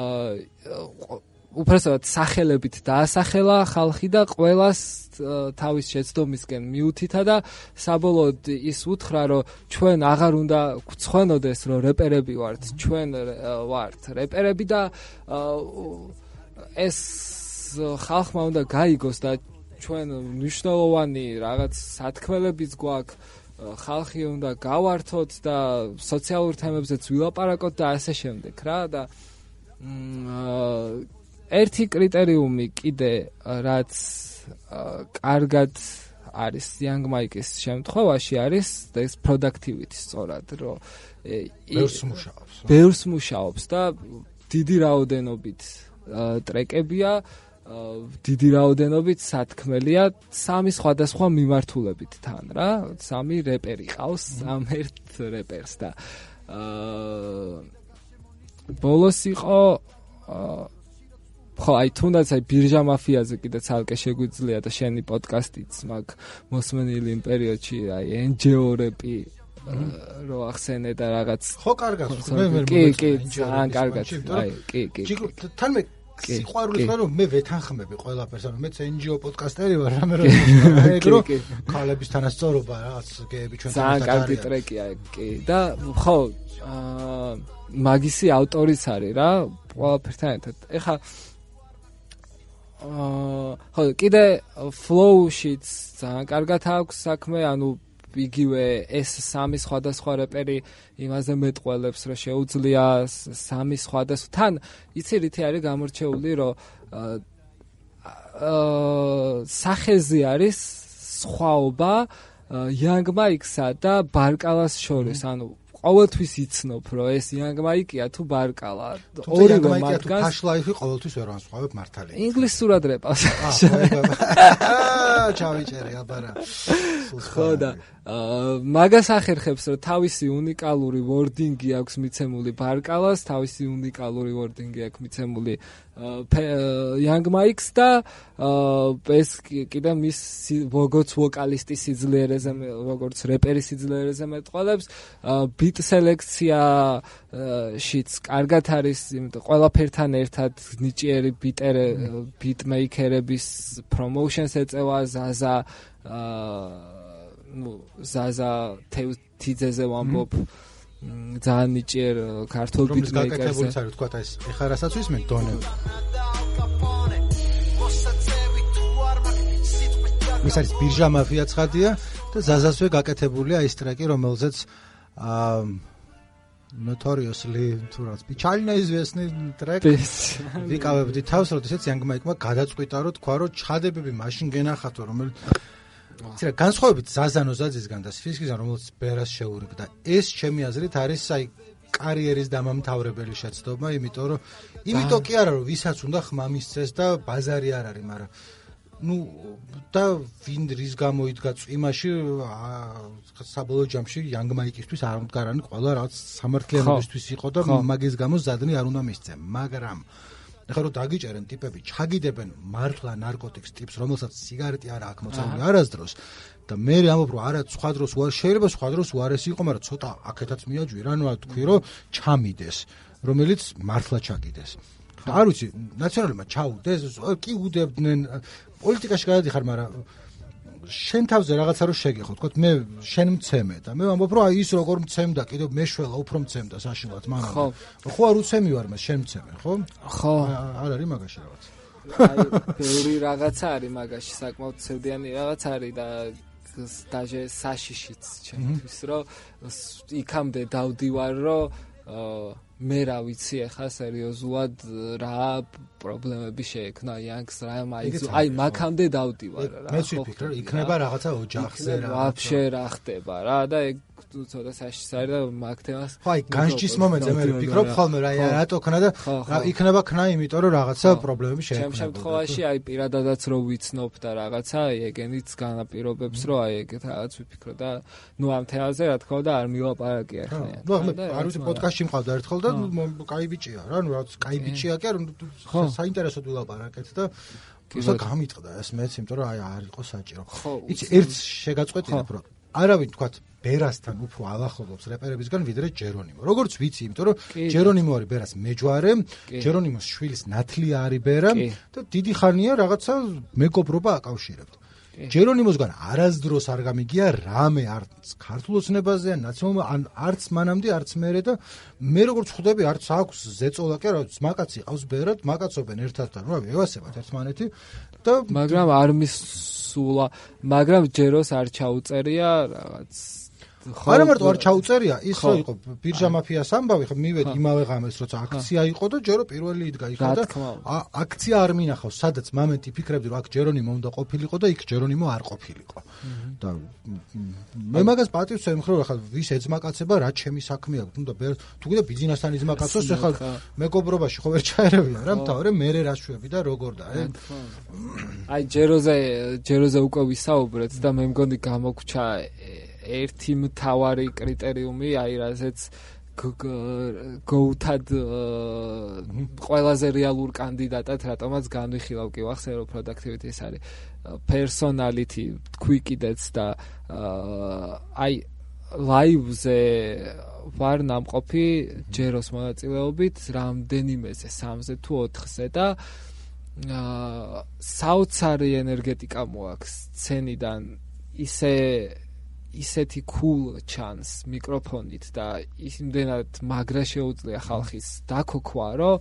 უბრალოდ სახელებით დაასახელა ხალხი და ყველას თავის შეცდომისკენ მიუთითა და საბოლოოდ ის უთხრა, რომ ჩვენ აღარ უნდა გვცხვენოდეს, რომ რეპერები ვართ, ჩვენ ვართ რეპერები და ეს ხალხმა უნდა გაიგოს და ჩვენ მნიშვნელოვანი რაღაც სათქმელებიც გვაქვს, ხალხი უნდა გავართოთ და სოციალურ თემებზეც ვილაპარაკოთ და ასე შემდეგ რა. და ერთი კრიტერიუმი კიდე, რაც კარგად არის Young Mike-ის შემთხვევაში, არის ეს productivity სწორად, რომ ბევრს მუშაობს და დიდი რაოდენობით ტრეკებია, დიდი რაოდენობით სათქმელია, სამი სხვადასხვა მიმართულებით თან რა, სამი რეპერი ყავს, სამ ერთ რეპერს და ბოლოს იყო ხო, აი თუნდაც აი ბირჟა მაფიაზე კიდე ცალკე შეგვიძლია და შენი პოდკასტიც მაგ მოსმენილი იმ პერიოდში აი NGO-რები რო ახსენე და რაღაც ხო კარგად კი ძალიან კარგად აი კი თან მე სიყვარულით ვარ რომ მე ვეთანხმები ყველაფერს ანუ მეც NGO პოდკასტერი ვარ რამე აი ეგ რო ქალების თანასწორობა რაღაც გეები ჩვენ ძალიან კარგი ტრეკია კი და ხო მაგისი ავტორიც არის რა ყველაფერთან ერთად ეხა ხო კიდე flow-შიც ძალიან კარგად აქვს საქმე ანუ იგივე ეს სამი სხვადასხვა რეპერი იმაზე მეტყველებს რომ შეუძლია სამი სხვადასხვა თან იცი რითი არის გამორჩეული რომ სახეზე არის სხვაობა Young Mike-სა და ბარკალას შორის ანუ ყოველთვის იცნობ რომ ეს Young Mike-ია თუ ბარკალა ორივე მათგანს ფაშლაიფი ყოველთვის ვერ ვანსხვავებ მართალია ინგლისურად რეპავს ჩავიჭერე აბარა ხო და მაგას ახერხებს რომ თავისი უნიკალური wording-ი აქვს მიცემული ბარკალას თავისი უნიკალური wording-ი აქვს მიცემული Young Mike-ს და ეს კიდე მის როგორც ვოკალისტის სიძლიერეზე როგორც რეპერის სიძლიერეზე მეტყველებს beat selection-შიც კარგად არის იმიტომ ყველაფერთან ერთად ნიჭიერი beatmaker-ების promotions ეწევა ზაზა ზაზა თიძეზე ვამბობ ძალიან ნიჭიერ ქართულ beatmaker-ზე გაკეთებულიც არის თქვა ეს ეხლა რასაც ვისმენ დონები ეს არის ბირჟა მაფია ცხადია და ზაზასვე გაკეთებულია ის ტრეკი რომელზეც notoriously თუ რაც печально известный трек ვიკავებდი თავს როდესაც Young Mike-მა გადაწყვიტა რომ თქვა რომ ჩადებები მაშინ გენახათო რომელიც ცირა განსხვავებით ზაზანოზაძისგან და სფისკისგან რომელიც ბერას შეურიგდა ეს ჩემი აზრით არის აი კარიერის დამამთავრებელი შეცდომა იმიტომ კი არა რომ ვისაც უნდა ხმამისცეს და ბაზარი არ არის მაგრამ ну და ვინ რის გამოიდგა წვიმაში საბოლოო ჯამში Young Mike-ისთვის არ მდგარანი ყველა რაღაც სამართლიანობისთვის იყო და მაგის გამო ზადნი არ უნდა მისცე მაგრამ ეხლა რომ დაგიჭერენ ტიპები ჩაგიდებენ მართლა ნარკოტიკს ტიპს რომელსაც სიგარეტი არ აქვს მოწამული არასდროს და მე ამბობ რომ არა სხვა დროს შეიძლება სხვა დროს უარესი იყო მაგრამ ცოტა აქეთაც მიაჯვირ ანუ თქვი რომ ჩამიდეს რომელიც მართლა ჩაგიდეს არ ვიცი ნაციონალებმა ჩაუდეს კი უდებდნენ პოლიტიკაში გადადიხარ მაგრამ შენ თავზე რაღაცა რო შეგეხო თქო მე შენ მცემე და მე ვამბობ რომ აი ის როგორ მცემდა კიდევ მეშველა უფრო მცემდა საშინლად მამამ ხო არ უცემი ვარ მე შენ მცემე ხო ხო არ არის მაგაში რაღაც აი ბევრი რაღაცა არის მაგაში საკმაოდ ცევდიანი რაღაც არის და დაჟე საშიშიც ჩემთვის რომ იქამდე დავდივარ რომ მე რა ვიცი ახლა სერიოზულად რა პრობლემები შეექნა Young-ს რა აი მაგამდე დავდივარ რა მე ვფიქრე რომ იქნება რაღაცა ოჯახზე რა ვაფშე რა ხდება რა და ეგ ცოტა საშიშს არის და მაგ თემას ხო აი განსჯის მომენტზე მე ვფიქრობ ხოლმე რა რატო ქნა და იქნება ქნა იმიტომ რომ რაღაცა პრობლემები შეექნა ჩემ შემთხვევაში აი პირადადაც რო ვიცნობ და რაღაცა ეგენიც განაპირობებს რომ აი ეგეთ რაღაც ვიფიქრო და ნუ ამ თემაზე რა თქმა უნდა არ მილაპარაკია ხა ნუ არ ვიცი პოდკასტში მყავდა ერთხელ და კაი ბიჭია რა ნუ რაღაც კაი ბიჭია კი არა საინტერესოდ ვილაპარაკეთ და ისა გამიტყდა ეს მეც იმიტომ რომ აი არ იყო საჭირო იცი ერთ შეგაწყვეტინებ რომ არავინ თქვათ ბერასთან უფრო ალახულობს რეპერებისგან ვიდრე ჯერონიმო როგორც ვიცი იმიტომ რომ ჯერონიმო არის ბერას მეჯვარე ჯერონიმოს შვილის ნათლია არის ბერა და დიდი ხანია რაღაცა მეგობრობა აკავშირებთ ჯერონიმოსგან არასდროს არ გამიგია რამე არც ქართულ ოცნებაზე ან ნაციონალურ ან არც მანამდე არც მერე და მე როგორც ხვდები არც აქვს ზეწოლა კი არა ძმაკაცი ყავს ბერად მაკაცობენ ერთადთან რა ვევასებათ ერთმანეთი და მაგრამ არ მისულა მაგრამ ჯეროს არ ჩაუწერია რაღაც არა მარტო არ ჩაუწერია ის რო იყო ბირჟა მაფიას ამბავი ხო მივედი იმავე ღამეს როცა აქცია იყო და ჯერო პირველი იდგა იქ და აქცია არ მინახავს სადაც მომენტი ფიქრებდი რომ აქ ჯერონიმო უნდა ყოფილიყო და იქ ჯერონიმო არ ყოფილიყო და მე მაგას პატივს ემხრობ ახლა ვის ეძმაკაცება რა ჩემი საქმე აქვს თუნდა თუ კიდე ბიზნესთან იზმაკაცოს ახლა მეგობრობაში ხო ვერ ჩაერევია რა მთავარი მერე რა შვები და როგორ და აი ჯეროზე უკვე ვისაუბრეთ და მე მგონი გამოგვჩა ერთი მთავარი კრიტერიუმი, აი რაზეც გოუთად ყველაზე რეალურ კანდიდატად რატომაც განვიხილავ კი ვახსენე რომ productivity ეს არის personality თქვი კიდეც და აი ლაივზე ვარ ნამყოფი ჯეროს მონაწილეობით რამდენიმეზე 3-ზე თუ 4-ზე და საოცარი ენერგეტიკა მოაქვს სცენიდან ისეთი cool chance მიკროფონით და იმდენად მაგრა შეუძლია ხალხის დაქოქვა რომ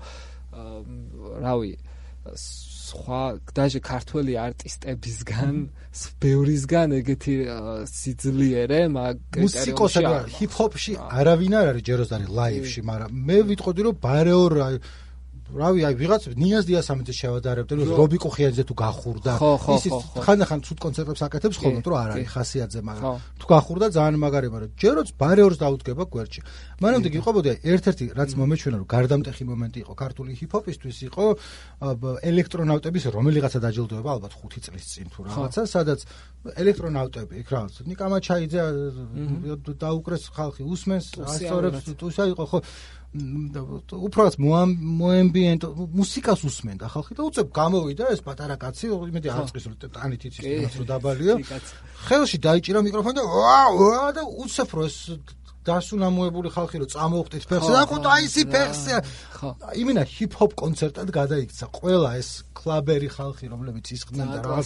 რავი სხვა даже ქართველი არტისტებისგან ბევრისგან ეგეთი სიძლიერე მაგ მუსიკოსები ჰიპ-ჰოპში არავინ არ არის ჯეროს არის ლაივში მაგრამ მე ვიტყოდი რომ ბარეორ რავი აი ვიღაც ნიას დიასამიძე შევადარებდი რომ რობი კუხიანიძე თუ გახურდა ის ხანდახან ცუდ კონცერტებს აკეთებს ხოლმე თუ არ არის ხასიათზე მაგრამ თუ გახურდა ძალიან მაგარი მაგრამ ჯეროც ბარეორს დაუდგება გვერდში მანამდე გიყვებოდი ერთ-ერთი რაც მომეჩვენა რომ გარდამტეხი მომენტი იყო ქართული ჰიპ-ჰოპისთვის იყო ელექტრონავტების რომელიღაცა დაჯილდოება ალბათ 5 წლის წინ თუ რაღაცა სადაც ელექტრონავტები იქ რაღაც ნიკა მაჩაიძე დაუკრეს ხალხი უსმენს ასწორებს თუშა იყო ხო უბრალოდ მოემბიენტ მუსიკას უსმენდა ხალხი და უცებ გამოვიდა ეს პატარა კაცი იმედი არ წრის რომ ტანით იცის იმას რომ დაბალიო ხელში დაიჭირა მიკროფონი და ვა და უცებ რომ ეს დასუნამოებული ხალხი რომ წამოვხდით ფეხზე და ყუდა ისი ფეხზე იმენა ჰიპ-ჰოპ კონცერტად გადაიქცა ყველა ეს კლაბერი ხალხი რომლებიც ისხდნენ და რაღაც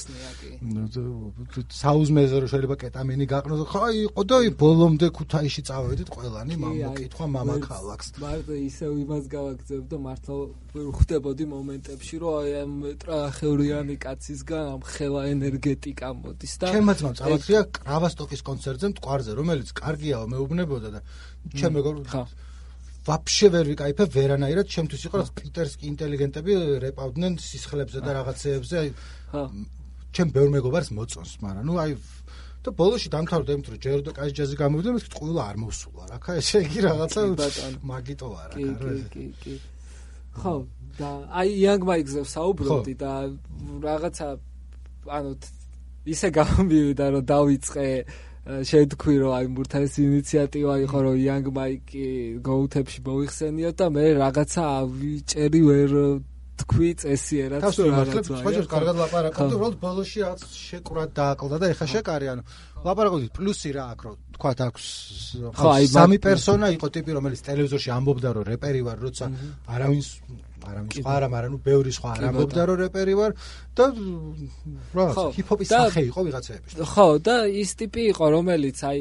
საუზმეზე რომ შეიძლება კეტამინი გაყნოს ხა იყო და ბოლომდე ქუთაისში წავედით ყველანი მოკითხვა მამა ქალაქს მარტო ისევ იმას გავაგზავნებ და მართლა ვერ ხვდებოდი მომენტებში რომ აი ამ ტრახევრიანი კაცისგან ამ ხელა ენერგეტიკა მოდის და ჩემმა ძმამ წავაგზია კრავასტოკის კონცერტზე მტკვარზე რომელიც კარგიაო მეუბნებოდა და ჩემ მეგობრ ვაფშე ვერ ვიკაიფე ვერანაირად ჩემთვის იყო რომ პიტერსკი ინტელიგენტები რეპავდნენ სისხლებზე და რაღაცეებზე აი ჩემ ბევრ მეგობარს მოწონს მაგრამ ნუ აი და ბოლოში დამთავრდა იმით რომ ჯერ და კაი ჯაზი გამოვიდა მე ტყუილა არ მოსულა რა ხა ესე იგი რაღაცა მაგიტო არა კი ხო და აი young mike-ზე საუბრობდი და რაღაცა ანუ ისე გამოვიდა რომ დავიწყე შეთქვი რომ აი მურთაის ინიციატივა იყო რომ young mike გოუთებში მოიხსენიოთ და მე რაღაცა ავიჭერი ვერ თქვი წესიერად რაღაცა კარგად ლაპარაკობდი უბრალოდ ბოლოში რაღაც შეკვრად დააკლდა და ეხა შეკარი ანუ ლაპარაკობდი პლუსი რა აქ რომ თქვათ აქვს სამი პერსონა იყო ტიპი რომელიც ტელევიზორში ამბობდა რომ რეპერი ვარ როცა არავინ სხვა არა მაგრამ ნუ ბევრი სხვა არ ამბობდა რომ რეპერი ვარ და რაღაც ჰიპ-ჰოპის სახე იყო ვიღაცეების ხო და ის ტიპი იყო რომელიც აი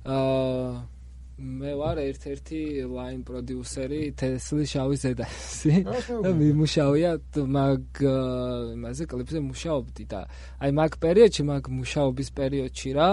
მე ვარ ერთ-ერთი ლაინ პროდიუსერი თესლის შავი ზედასი და მიმუშავია მაგ იმაზე კლიპზე მუშაობდი და აი მაგ პერიოდში მაგ მუშაობის პერიოდში რა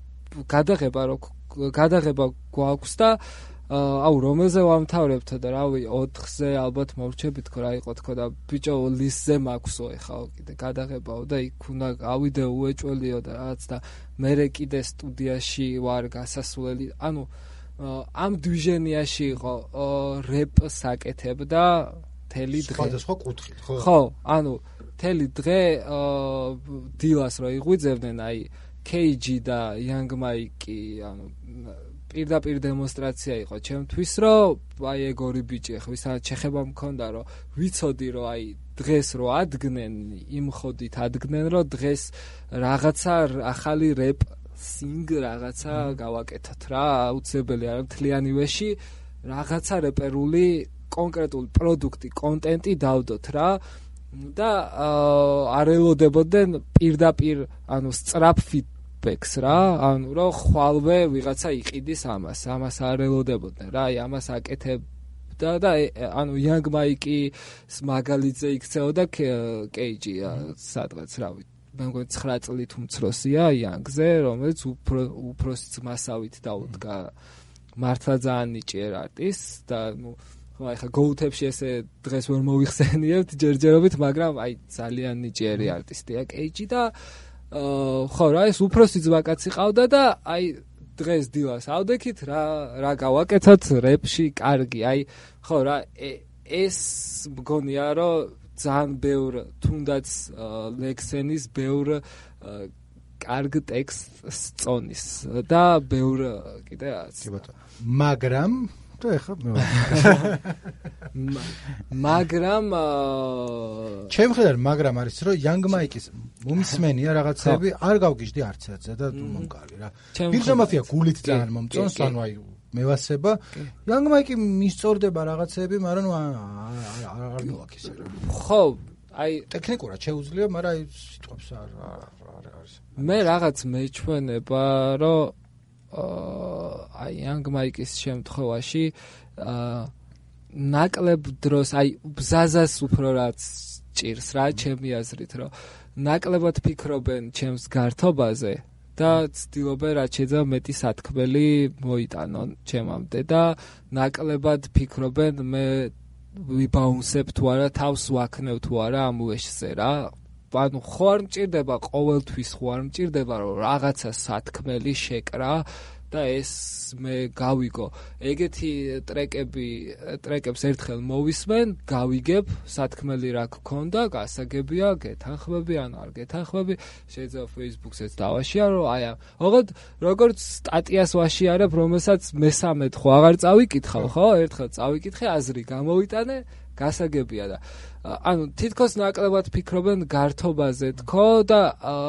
გადაღება გვაქვს და აუ რომელზე ვამთავრებთ და რავი 4-ზე ალბათ მორჩებით ხო რა იყო თქო და ბიჭო ლისტზე მაქვსო ეხლა კიდე გადაღებაო და იქ უნდა ავიდე უეჭველიო და რაღაც და მე კიდე სტუდიაში ვარ გასასვლელი ანუ ამ დვიჟენიაში იყო რეპს აკეთებდა თელი დღე სხვადასხვა კუთხით ხო ანუ თელი დღე დილას რო იღვიძებდნენ აი KG და young mike ანუ პირდაპირ დემონსტრაცია იყო ჩემთვის რომ აი ეგ ორი ბიჭი ხო ვისაც შეხება მქონდა რომ ვიცოდი რომ აი დღეს რო ადგნენ იმხოდით ადგნენ რომ დღეს რაღაცა ახალი რეპ სინგ რაღაცა გავაკეთოთ რა აუცილებელი არა მთლიანივეში რაღაცა რეპერული კონკრეტული პროდუქტი კონტენტი დავდოთ რა და არ ელოდებოდნენ პირდაპირ ანუ სწრაფ ფიდბექს რა ანუ რომ ხვალვე ვიღაცა იყიდის ამას არ ელოდებოდნენ რა აი ამას აკეთებდა და ანუ young mike-ის მაგალითზე იქცეოდა KG სადღაც რავი მე მგონი 9 წლით უმცროსია young-ზე რომელიც უფროსი ძმასავით დაუდგა მართლა ძალიან ნიჭიერ არტისტს და ნუ ხო ახლა გოუთებში ესე დღეს ვერ მოიხსენიებთ ჯერჯერობით მაგრამ აი ძალიან ნიჭიერი არტისტია KG და ხო რა ეს უფროსი ძმაკაცი ყავდა და აი დღეს დილას ავდექით რა გავაკეთოთ რეპში კარგი აი ხო რა ეს მგონია რომ ძალიან ბევრ თუნდაც ლექსენის ბევრ კარგ ტექსტს წონის და ბევრ კიდე კი ბატონო მაგრამ და ეხლა მე მაგრამ ჩემ ხედავ მაგრამ არის რომ Young Mike-ის მომსმენია რაღაცები არ გავგიჟდი არც ერთზე და მომკალი რა. ბირჟა მაფია გულით ძალიან მომწონს, ანუ აი მევასება. Young Mike-ი მისწორდება რაღაცები, მაგრამ ნუ არ მოვაქის რა. ხო, აი ტექნიკურად შეუძლია, მაგრამ აი სიტყვებს არ არის. მე რაღაც მეჩვენება, რომ აი Young Mike-ის შემთხვევაში ნაკლებ დროს აი ბზაზას უფრო რაც ჭირს რა ჩემი აზრით რომ ნაკლებად ფიქრობენ ჩემს გართობაზე და ცდილობენ რაც შეიძლება მეტი სათქმელი მოიტანონ ჩემამდე და ნაკლებად ფიქრობენ მე ვიბაუნსებ თუ არა თავს ვაქნევ თუ არა ამ უეშზე რა ანუ ხო არ მჭირდება ყოველთვის ხო არ მჭირდება რომ რაღაცა სათქმელი შეკრა და ეს მე გავიგო ეგეთი ტრეკებს ერთხელ მოვისმენ გავიგებ სათქმელი რა გქონდა გასაგებია გეთანხმები ან არ გეთანხმები შეიძლება Facebook-საც დავაშია რომ აი ოღონდ როგორც სტატიას ვაშიარებ რომელსაც მესამედ ხო აღარ წავიკითხავ ხო ერთხელ წავიკითხე აზრი გამოვიტანე გასაგებია და ანუ თითქოს ნაკლებად ფიქრობენ გართობაზე თქო და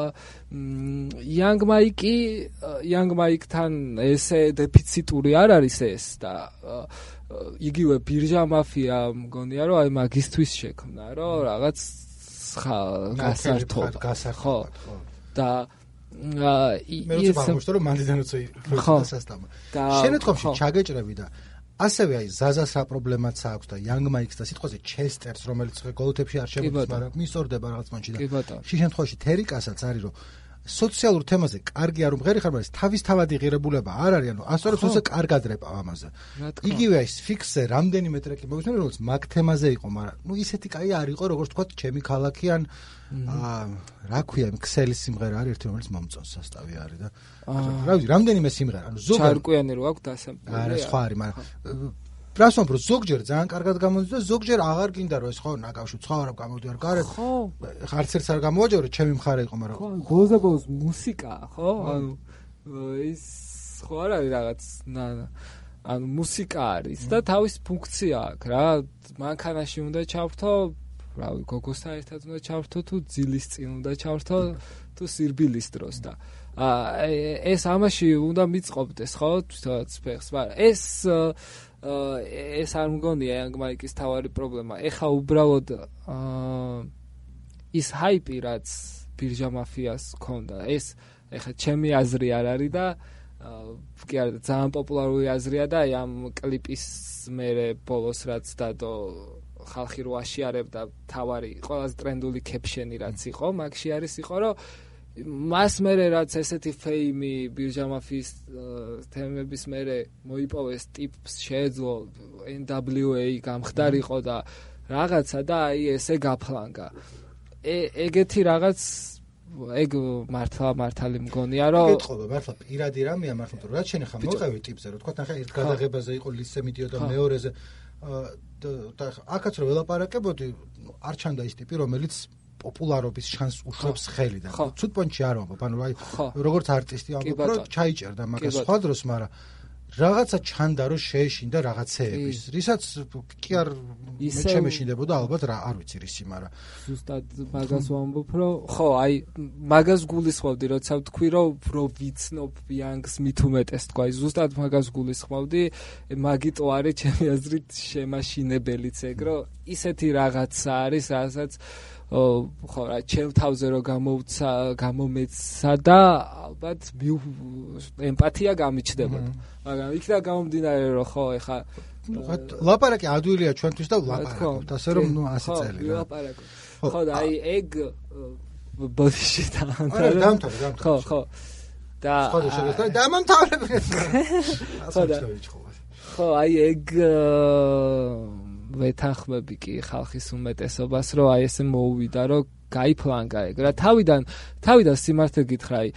Young Mike-თან ესე დეფიციტური არ არის ეს და იგივე ბირჟა მაფია მგონია რომ აი მაგისთვის შექმნა რომ რაღაც გასართობა ხო და მე ვცდილობ რომ მანდიდან უცე სასტამა შენეთქვამში ჩაგეჭრები და ასევე აი ზაზას რა პრობლემაც აქვს და Young Mike-ს და სიტყვაზე ჩესტერს რომელიც გოლთებში არ შემოდის მაგრამ მისორდება რაღაც მომენტში და შე შემთხვევაში თერიკასაც არის რომ სოციალურ თემაზე კარგი არ უმღერი ხარ მაგრამ თავის თავად იღირებულება არ არის ანუ ასწორებს უზე კარგად რეპავ ამაზე იგივე ის ფიქსზე რამდენიმე ტრეკი მოვისმენ რომელიც მაგ თემაზე იყო მაგრამ ნუ ისეთი კაი არ იყო როგორც თქვა ჩემი ქალაქი ან რა ქვია ქსელის სიმღერა არის ერთი რომელიც მომწონს სასტავი არის და რა ვიცი რამდენიმე სიმღერა ანუ ზოგადად ჩარკვიანი რო აქვს დასამტკიცებელი არა სხვა არის მაგრამ რას ვამბობ ზოგჯერ ძალიან კარგად გამოდის და ზოგჯერ აღარ გინდა რომ ეს ხო ნაკავში ცხოვრობ გამოდიარ გარეთ ხარც ერთს არ გამოვაჯერო ჩემი მხარე იყო მაგრამ ხო ბოლოს მუსიკაა ხო ანუ ის ხო არ არის რაღაც ანუ მუსიკა არის და თავის ფუნქცია აქვს რა მანქანაში უნდა ჩავრთო რავი გოგოსთან ერთად უნდა ჩავრთო თუ ძილის წინ უნდა ჩავრთო თუ სირბილის დროს და ეს ამაში უნდა მიწყობდეს ხო თვითონაც ფეხს მაგრამ ეს არ მგონია Young Mike-ის თავარი პრობლემა. ეხა უბრალოდ ის ჰაიპი რაც ბირჟა მაფიას ქონდა. ეს ეხა ჩემი აზრი არ არის და კი არა ძალიან პოპულარული აზრია და აი ამ კლიპის მერე ბოლოს რაც დადო ხალხი რო აშიარებდა თავარი ყველაზე ტრენდული კეპშენი რაც იყო, მაგში არის იყო რომ მას მერე რაც ესეთი ფეიმი ბირჟა მაფიის თემების მერე მოიპოვეს ტიპს შეეძლო NWA გამხდარიყო და რაღაცა და აი ესე გაფლანგა. ეგეთი რაღაც ეგ მართალი მგონია რომ გეტყობა მართლა პირადი რამეა მართლა რომ რაც შენ ხა მოყევი ტიპზე რომ თქვა ნახე ერთ გადაღებაზე იყო ლისე მიდიოდა მეორეზე და აქაც რომ ველაპარაკებოდი არ ჩანდა ის ტიპი რომელიც პოპულარობის შანსს უშვებს ხელი და ცუდ პონჩი არ ვამბობ ანუ აი როგორც არტისტი ამბობ რომ ჩაიჭერდა მაგას სხვა დროს მაგრამ რაღაცა ჩანდა რომ შეეშინდა რაღაცეების რისაც კი არ მეჩემეშინდებოდა ალბათ რა არ ვიცი რისი მაგრამ ზუსტად მაგას ვამბობ რომ ხო აი მაგას გულისხმობდი როცა ვთქვი რომ ვიცნობ Young-ს მით უმეტეს თქვა აი ზუსტად მაგას გულისხმობდი მაგიტო არის ჩემი აზრით შემაშინებელიც ეგ რომ ისეთი რაღაცა არის რასაც ხო რა ჩემ თავზე რომ გამომეცა და ალბათ ემპათია გამიჩნდებოდა მაგრამ იქნა გამომდინარე რომ ხო ეხა ლაპარაკი ადვილია ჩვენთვის და ვლაპარაკობთ ასე რომ ნუ 100 წელი რა ხო და აი ეგ ბოდიში და დამთავრდა ხო და ხო შეიძლება დამამთავრებელი ხო აი ეგ ვეთანხმები კი ხალხის უმეტესობას რომ აი ესე მოუვიდა რომ გაიფლანგა ეგ რა თავიდან სიმართლე გითხრა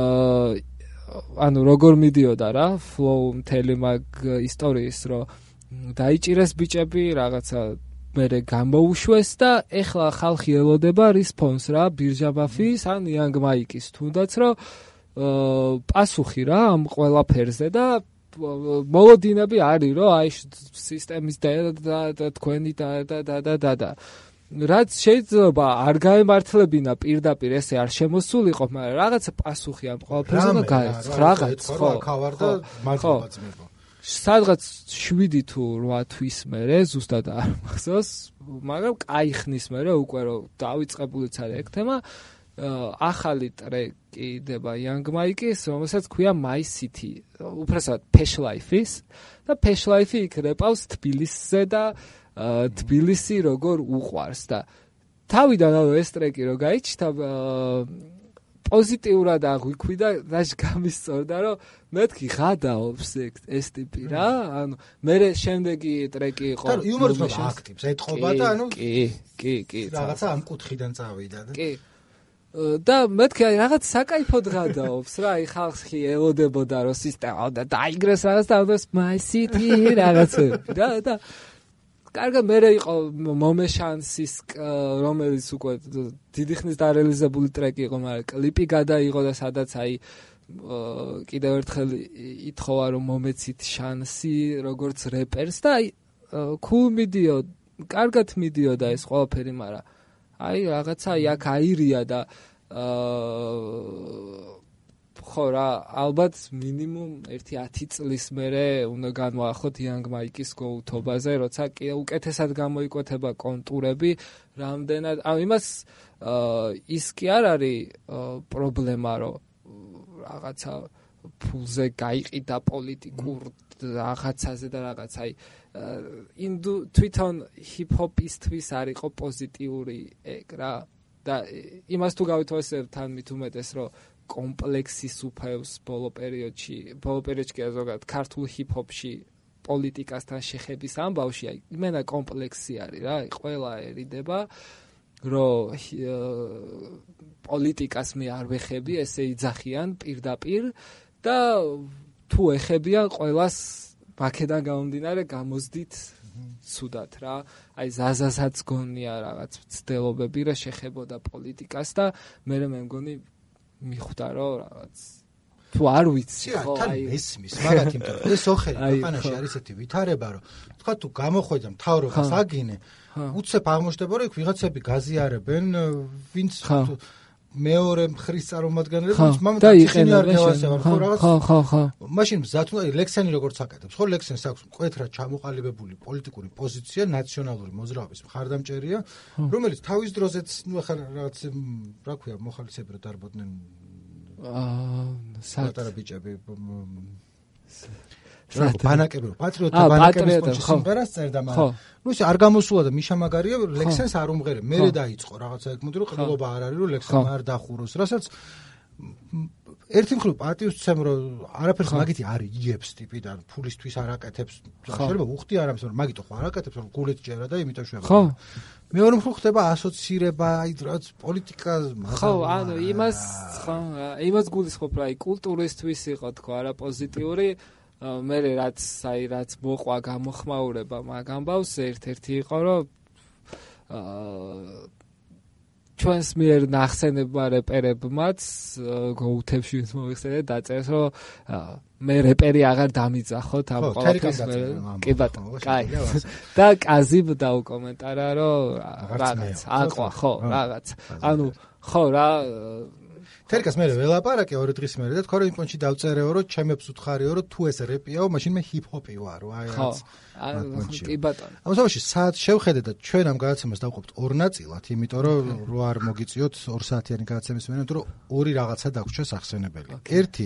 ანუ როგორ მიდიოდა რა flow მთელი მაგ ისტორიის რომ დაიჭირეს ბიჭები რაღაცა მერე გამოუშვეს და ეხლა ხალხი ელოდება რესპონს რა ბირჟა მაფიის ან Young Mike-ის თუნდაც რომ პასუხი რა ამ ყველაფერზე და მოლოდინები არის რომ აი სისტემის და თქვენი და რაც შეიძლება არ გაემართლებინა პირდაპირ ესე არ შემოსულიყო, მაგრამ რაღაცა პასუხი ამ ყველაფერზე გაეცხრა რაღაც ხო ხავარდა მადლობა ძმებო. სადღაც 7 თუ 8 თვის მერე ზუსტად არ მახსოვს, მაგრამ კაი ხნის მერე უკვე რომ დავიწყებულიც არის ეგ თემა, ახალი ტრეკი დება Young Mike-ის, რომელსაც ქვია My City, უბრალოდ Pesh Life-ის და Pesh Life-ი იქ რეპავს თბილისზე და თბილისი როგორ უყვარს და თავიდან ეს ტრეკი რო გაიჩნდა პოზიტიურად აღვიქვი და რაც გამისწორდა რომ მეთქი ღადაობს ეს ტიპი რა, ანუ მე შემდეგი ტრეკი იყო და იუმორს აქტივს ეთყობა და ანუ კი რაღაცა ამ კუთხიდან წავიდა და კი და მეთქი აი რაღაც საკაიფოდ ღადაობს რა, აი ხალხი ელოდებოდა რომ სისტემა და დაიგრეს რაღაც და My City რაღაცები და კარგად მერე იყო მომეშანსის რომელიც უკვე დიდი ხნის დარეალიზებული ტრეკი იყო, მაგრამ კლიპი გადაიღო და სადაც აი კიდევ ერთხელ ითხოვა რომ მომეცით შანსი როგორც რეპერს და აი cool კარგად მიდიოდა ეს ყველაფერი, მაგრამ აი რაღაცა აქ აირია და ხო რა, ალბათ მინიმუმ 1-10 წლის მერე უნდა განვაახლოთ Young Mike-ის გოუთობაზე, როცა უკეთესად გამოიკვეთება კონტურები, რამდენად, ანუ იმას ის კი არ არის პრობლემა, რომ რაღაცა ფულზე გაიყიდა პოლიტიკურ რაღაცაზე და რაღაც, აი თვითონ ჰიპ-ჰოპისთვის არისო პოზიტიური ეგ რა და იმას თუ გავითვალისწინებთ თან მით უმეტეს, რომ კომპლექსის უფევს ბოლო პერიოდში კი ზოგადად ქართულ ჰიპ-ჰოპში პოლიტიკასთან შეხების ამბავში, აი იმენა კომპლექსი არის რა, ყველაერიდება, რომ პოლიტიკას მე არ ვეხები, ესე იძახიან პირდაპირ და თუ ეხებიან ყველას მაქედან გამომდინარე გამოსდით ცუდად რა, აი ზაზასაც გონია რაღაც ცდილობები რა შეხებოდა პოლიტიკას და მე მგონი მიხვდა რომ რაღაც თუ არ ვიცი ხო აი ესმის მაგათ იმიტომ რომ ეს ოხერი ქვეყანაში არის ესეთი ვითარება რომ თქვა თუ გამოხვედა მთავრობას აგინე უცებ აღმოჩნდება რომ ვიღაცები გაზიარებენ ვინც მეორე მხრის წარმომადგენლებს და იყენებენ ხო რაღაც ხო მაშინ მზად უნდა ლექსენი როგორც აკეთებს ხო ლექსენს აქვს მკვეთრად ჩამოყალიბებული პოლიტიკური პოზიცია ნაციონალური მოძრაობის მხარდამჭერია რომელიც თავის დროზეც ნუ ახლა რაღაც რა ქვია მოხალისეები რა დარბოდნენ სატარა ბიჭები ბანაკები პატრიოტთა ბანაკების სიმღერას წერდა მაგრამ ნუ ეს არ გამოსულა და მიშამაგარია ლექსენს არ უმღერე მერე დაიწყო რაღაცა ეკმოდი რომ ყიდულობა არ არის რომ ლექსენ არ დახუროს რასაც ერთი მხრივ პატივს ვცემ რომ არაფერს მაგითი არ იებს ტიპიდან ფულისთვის არ აკეთებს შეიძლება უხდი არ ამის რომ მაგითო ხო არ აკეთებს რომ გულით ჭერა და იმიტომ შვება ხო მეორე მხრივ ხდება ასოცირება აი რაც პოლიტიკა ხო ანუ იმას გულისხმობ რა აი კულტურისთვის იყო თქო არა პოზიტიური მე რაც მოყვა გამოხმაურება მაგ ამბავს ერთ-ერთი იყო რომ ჩვენს მიერ ნახსენებმა რეპერებმაც გოუთებში მოიხსენეთ დაწერეს რომ მე რეპერი აღარ დამიძახოთ ამ ყველაფერს კი ბატონო კაი და კაზიბ დაუკომენტარა რომ რაღაც აყვა ხო რაღაც ანუ ხო რა თერკას მე ველაპარაკე 2 დღის მერე და თქვა რომ იმ პონჩი დავწერეო რომ ჩემებს უთხარიო რომ თუ ეს რეპიაო მაშინ მე ჰიპ-ჰოპი ვარო აი რაც კი ბატონო ამასობაში საათ შევხედე და ჩვენ ამ გადაცემას დავყოფთ 2 ნაწილად იმიტომ რომ არ მოგიწიოთ 2 საათიანი გადაცემის მერე იმიტომ რომ 2 რაღაცა დაგვრჩეს ახსენებელი ერთი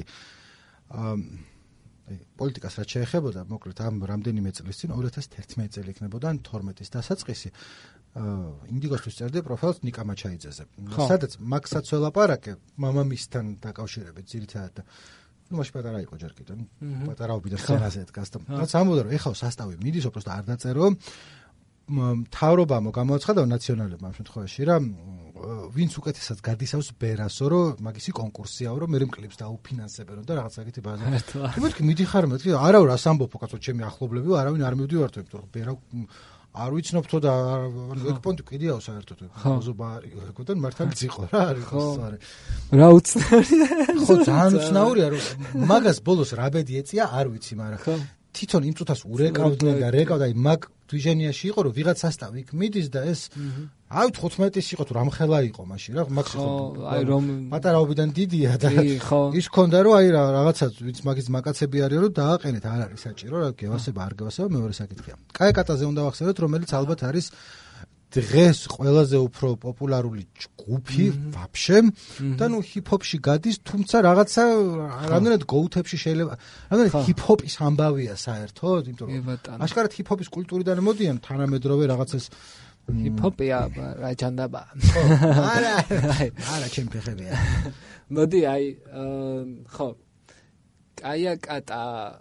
პოლიტიკას რაც შეეხებოდა მოკლედ ამ რამდენიმე წლის წინ 2011 წელი იქნებოდა ან 12-ის დასაწყისი ინდიგოსთვის წერდა პროფილს ნიკა მაჩაიძეზე. სადაც მაგსაც ველაპარაკე მამამისთან დაკავშირებით ძირითადად და ნუ მაშინ პატარა იყო ჯერ კიდე, პატარაობიდან სცენაზე დგას და რაც ამბობდა რომ ეხლა სასტავი მიდის, უბრალოდ არ დაწერო მთავრობამ გამოაცხადა ნაციონალებმა ამ შემთხვევაში რა ვინც უკეთესად გადისავს ბერასო რომ მაგისი კონკურსიაო რომ მე კლიპს დაუფინანსებენო და რაღაც აგეთი ბაზა. მეთქი მიდიხარ მეთქი არა რას ამბობ კაცო ჩემი ახლობლები არავინ არ მივდივართ იმიტომ რომ ბერა არ ვიცნობთო და ეგპონტი კიდეაო საერთოდ მოზობა ეგოდან მართალიც იყო რა არის ხოსარე რა უცნაურია ხო ძალიან უცნაურია რომ მაგას ბოლოს რა ბედი ეწია არ ვიცი მაგრამ თვითონ იმ წუთას ურეკავდნენ და რეკავდა აი მაგ დვიჟენიაში იყო რომ ვიღაც ასტავ იქ მიდის და ეს აი 15-ის იყო თუ რამხელა იყო მაშინ რა მაგ ხო აი რომ პატარაობიდან დიდია და ის ქონდა რომ აი რაღაცა ვინც მაგის მაკაცები არიან რომ დააყენეთ არ არის საჭირო რა გევასება არ გევასება მეორე საკითხია კაეკატაზე უნდა ვახსენოთ რომელიც ალბათ არის დღეს ყველაზე უფრო პოპულარული ჯგუფი ვაფშე და ნუ ჰიპ-ჰოპში გადის თუმცა რაღაცა რამდენად გოუთებში შეიძლება რამდენად ჰიპ-ჰოპის ამბავია საერთოდ იმიტომ რომ აშკარად ჰიპ-ჰოპის კულტურიდან მოდიან თანამედროვე რაღაცას ჰიპ-ჰოპია რაჯანდაბა არა ჩემ ფეხებია მოდი აი ხო კაია-კატა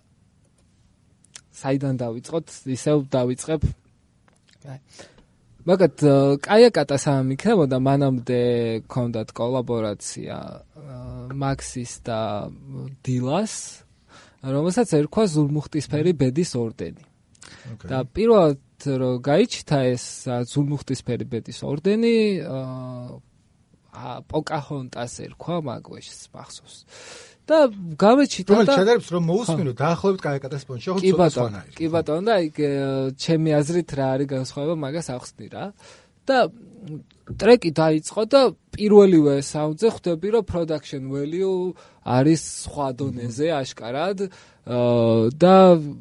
საიდან დავიწყოთ ისევ დავიწყებ მაგათ კაია-კატა სამ იქნებოდა მანამდე ქონდათ კოლაბორაცია მაქსის და დილას რომელსაც ერქვა ზულმუხტისფერი ბედის ორდენი და პირველად რომ გაიჩნდა ეს ზულმუხტისფერი ბედის ორდენი პოკაჰონტას ერქვა მაგვეშს მახსოვს და გამეჩიტა და შედარებს რომ მოусმინო დაახლოებით კაიკატას პონჩი ხო ცოტა კი ბატონო და აი ჩემი აზრით რა არის განსხვავება მაგას ახსნი რა და ტრეკი დაიწყო და პირველივე საუნდზე ხვდები რომ production value არის სხვა დონეზე აშკარად და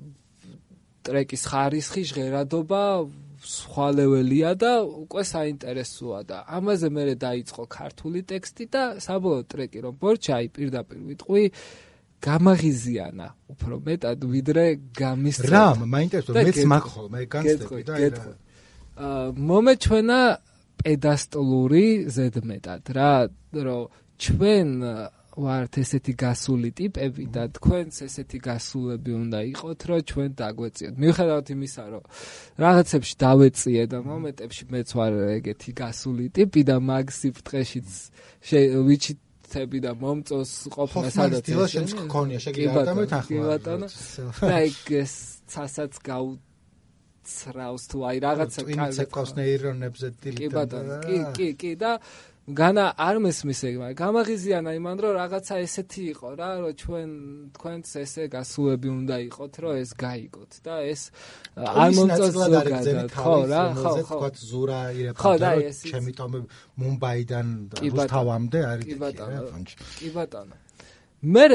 ტრეკის ხარისხი ჟღერადობა სხვა ლეველია და უკვე საინტერესოა და ამაზე მერე დაიწყო ქართული ტექსტი და საბოლოო ტრეკი რომ ბორჩა აი პირდაპირ ვიტყვი გამაღიზიანა უფრო მეტად ვიდრე გამისწრა რა მაინტერესებს მეც მაგ ხოლმე განსხვავდი და მომეჩვენა პედასტლური ზედმეტად რა რომ ჩვენ ვართ ესეთი გასული ტიპები და თქვენც ესეთი გასულები უნდა იყოთ რომ ჩვენ დაგვეციოთ მიუხედავად იმისა რომ რაღაცებში დავეციე და მომენტებში მეც ვარ ეგეთი გასული ტიპი და მაგ სიფრთხეშიც ვიჩიტები და მომწონს ყოფნა სადაც ეს გქონია შეგიძლიათ ახლა და ეგ ცასაც გაუცრავს თუ აი რაღაცა კანცეპტს ნეირონებზე დილით კი და განა არ მესმის ეგ მაგრამ გამაღიზიანა იმან რომ რაღაცა ესეთი იყო რა რომ თქვენც ესე გასულები უნდა იყოთ რომ ეს გაიგოთ და ეს არ მომწონს ზოგადად ხო რა ხო თქვა ზურა ირეპა ჩემი ტომები მუმბაიდან რუსთავამდე არის კი ბატონო მე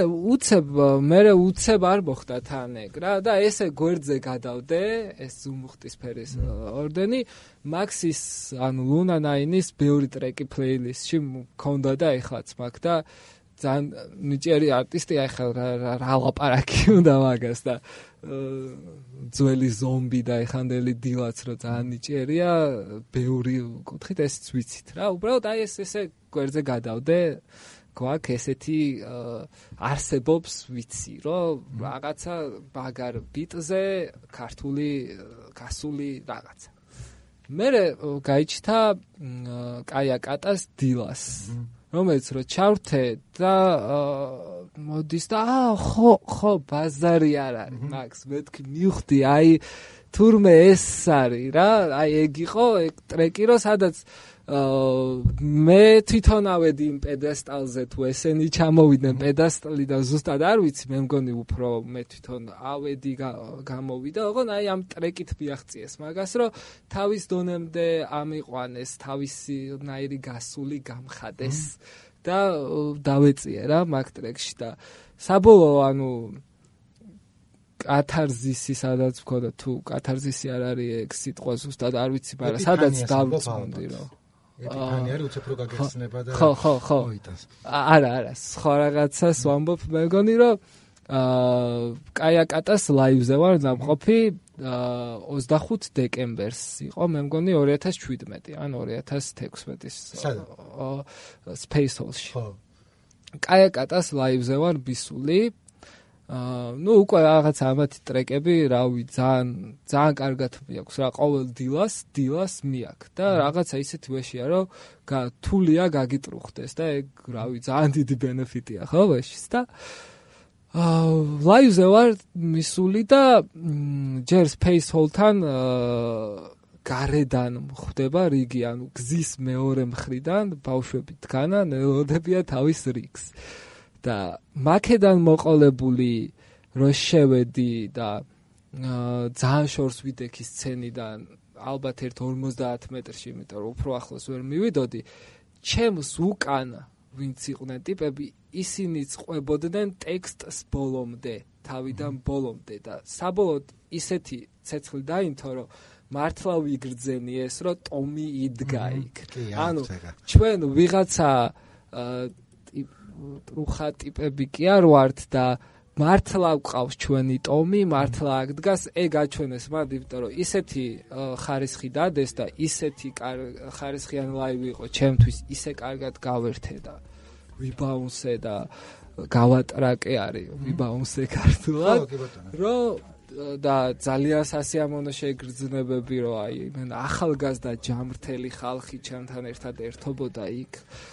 უცებ არ მოხდა თან ეგ რა და ესე გვერდზე გადავდე ეს ზულმუხტისფერის ორდენი მაქსის ანუ ლუნა ნაინის ბევრი ტრეკი პლეილისტში მქონდა და ეხლაც მაგ და ძალიან ნიჭიერი არტისტია ახლა რა ლაპარაკი უნდა მაგას და ძველი ზომბი და ეხანდელი დილაც რო ძალიან ნიჭიერია ბევრი კუთხით ესეც ვიცით რა უბრალოდ აი ესე გვერდზე გადავდე გვაქვს ესეთი არსებობს ვიცი რომ რაღაცა ბაგარ ბიტზე ქართული გასული რაღაცა მე გაიჩნდა კაია-კატას დილას რომელიც რო ჩავრთე და მოდის და ხო ბაზარი არ არის მაქს მეთქი მივხვდი აი თურმე ეს არის რა აი ეგ იყო ეგ ტრეკი რო სადაც მე თვითონ ავედი იმ პედესტალზე თუ ესენი ჩამოვიდნენ პედესტალიდან ზუსტად არ ვიცი მე მგონი უფრო მე თვითონ ავედი გამოვიდა ოღონ აი ამ ტრეკით მიაღწიეს მაგას რომ თავის დონემდე ამიყვანეს თავისი ნაირი გასული გამხადეს და დავეწიე რა მაგ ტრეკში და საბოლოო ანუ კათარზისი სადაც მქონდა თუ კათარზისი არ არის ეგ სიტყვა ზუსტად არ ვიცი მაგრამ სადაც დავწმუნდი რომ ეთიკანი არის უცებ რო გაგეხსნება და ხო არა სხვა რაღაცას ვამბობ მე მგონი რომ კაია-კატას ლაივზე ვარ დამყოფი 25 დეკემბერს იყო მე მგონი 2017 ან 2016-ის Space Hall-ში კაია-კატას ლაივზე ვარ ბისული ნუ უკვე რაღაც ამათი ტრეკები, რავი, ძალიან კარგად მიაქვს რა, ყოველ დილას მიაქვს და რაღაცა ისეთი ვეშია, რომ თულია გაგიტრუხდეს და ეგ, რავი, ძალიან დიდი ბენეფიტია ხო ვეშის და ლაივზე ვარ მისული და ჯერ Space Hall-თან გარედან ხდება რიგი, ანუ გზის მეორე მხრიდან ბავშვები დგანან, ელოდებიან თავის რიგს. და მაქედან მოყოლებული რო შევედი და ძალიან შორს ვიდექი სცენიდან, ალბათ ერთ 50 მეტრში, იმიტომ რომ უფრო ახლოს ვერ მივიდოდი, ჩემს უკან ვინც იყვნენ ტიპები, ისინიც ყვებოდნენ ტექსტს ბოლომდე, თავიდან ბოლომდე და საბოლოოდ ისეთი ცეცხლი დაინთო, რომ მართლა ვიგრძენი ეს, რომ ტომი იდგა იქ. ანუ ჩვენ ვიღაცა ტრუხა ტიპები კი არ ვართ და მართლა ვყავს ჩვენი ტომი, მართლა აქ დგას, ეგ აჩვენეს მანდ, იმიტომ რომ ისეთი ხარისხი დადეს და ისეთი ხარისხიანი ლაივი იყო ჩემთვის, ისე კარგად გავერთე და ვიბაუნსე და გავატრაკე არის ვიბაუნსე ქართულად, რომ და ძალიან სასიამოვნო შეგრძნებები, რომ აი მენ ახალგაზრდა ჯამრთელი ხალხი ჩემთან ერთად ერთობოდა იქ,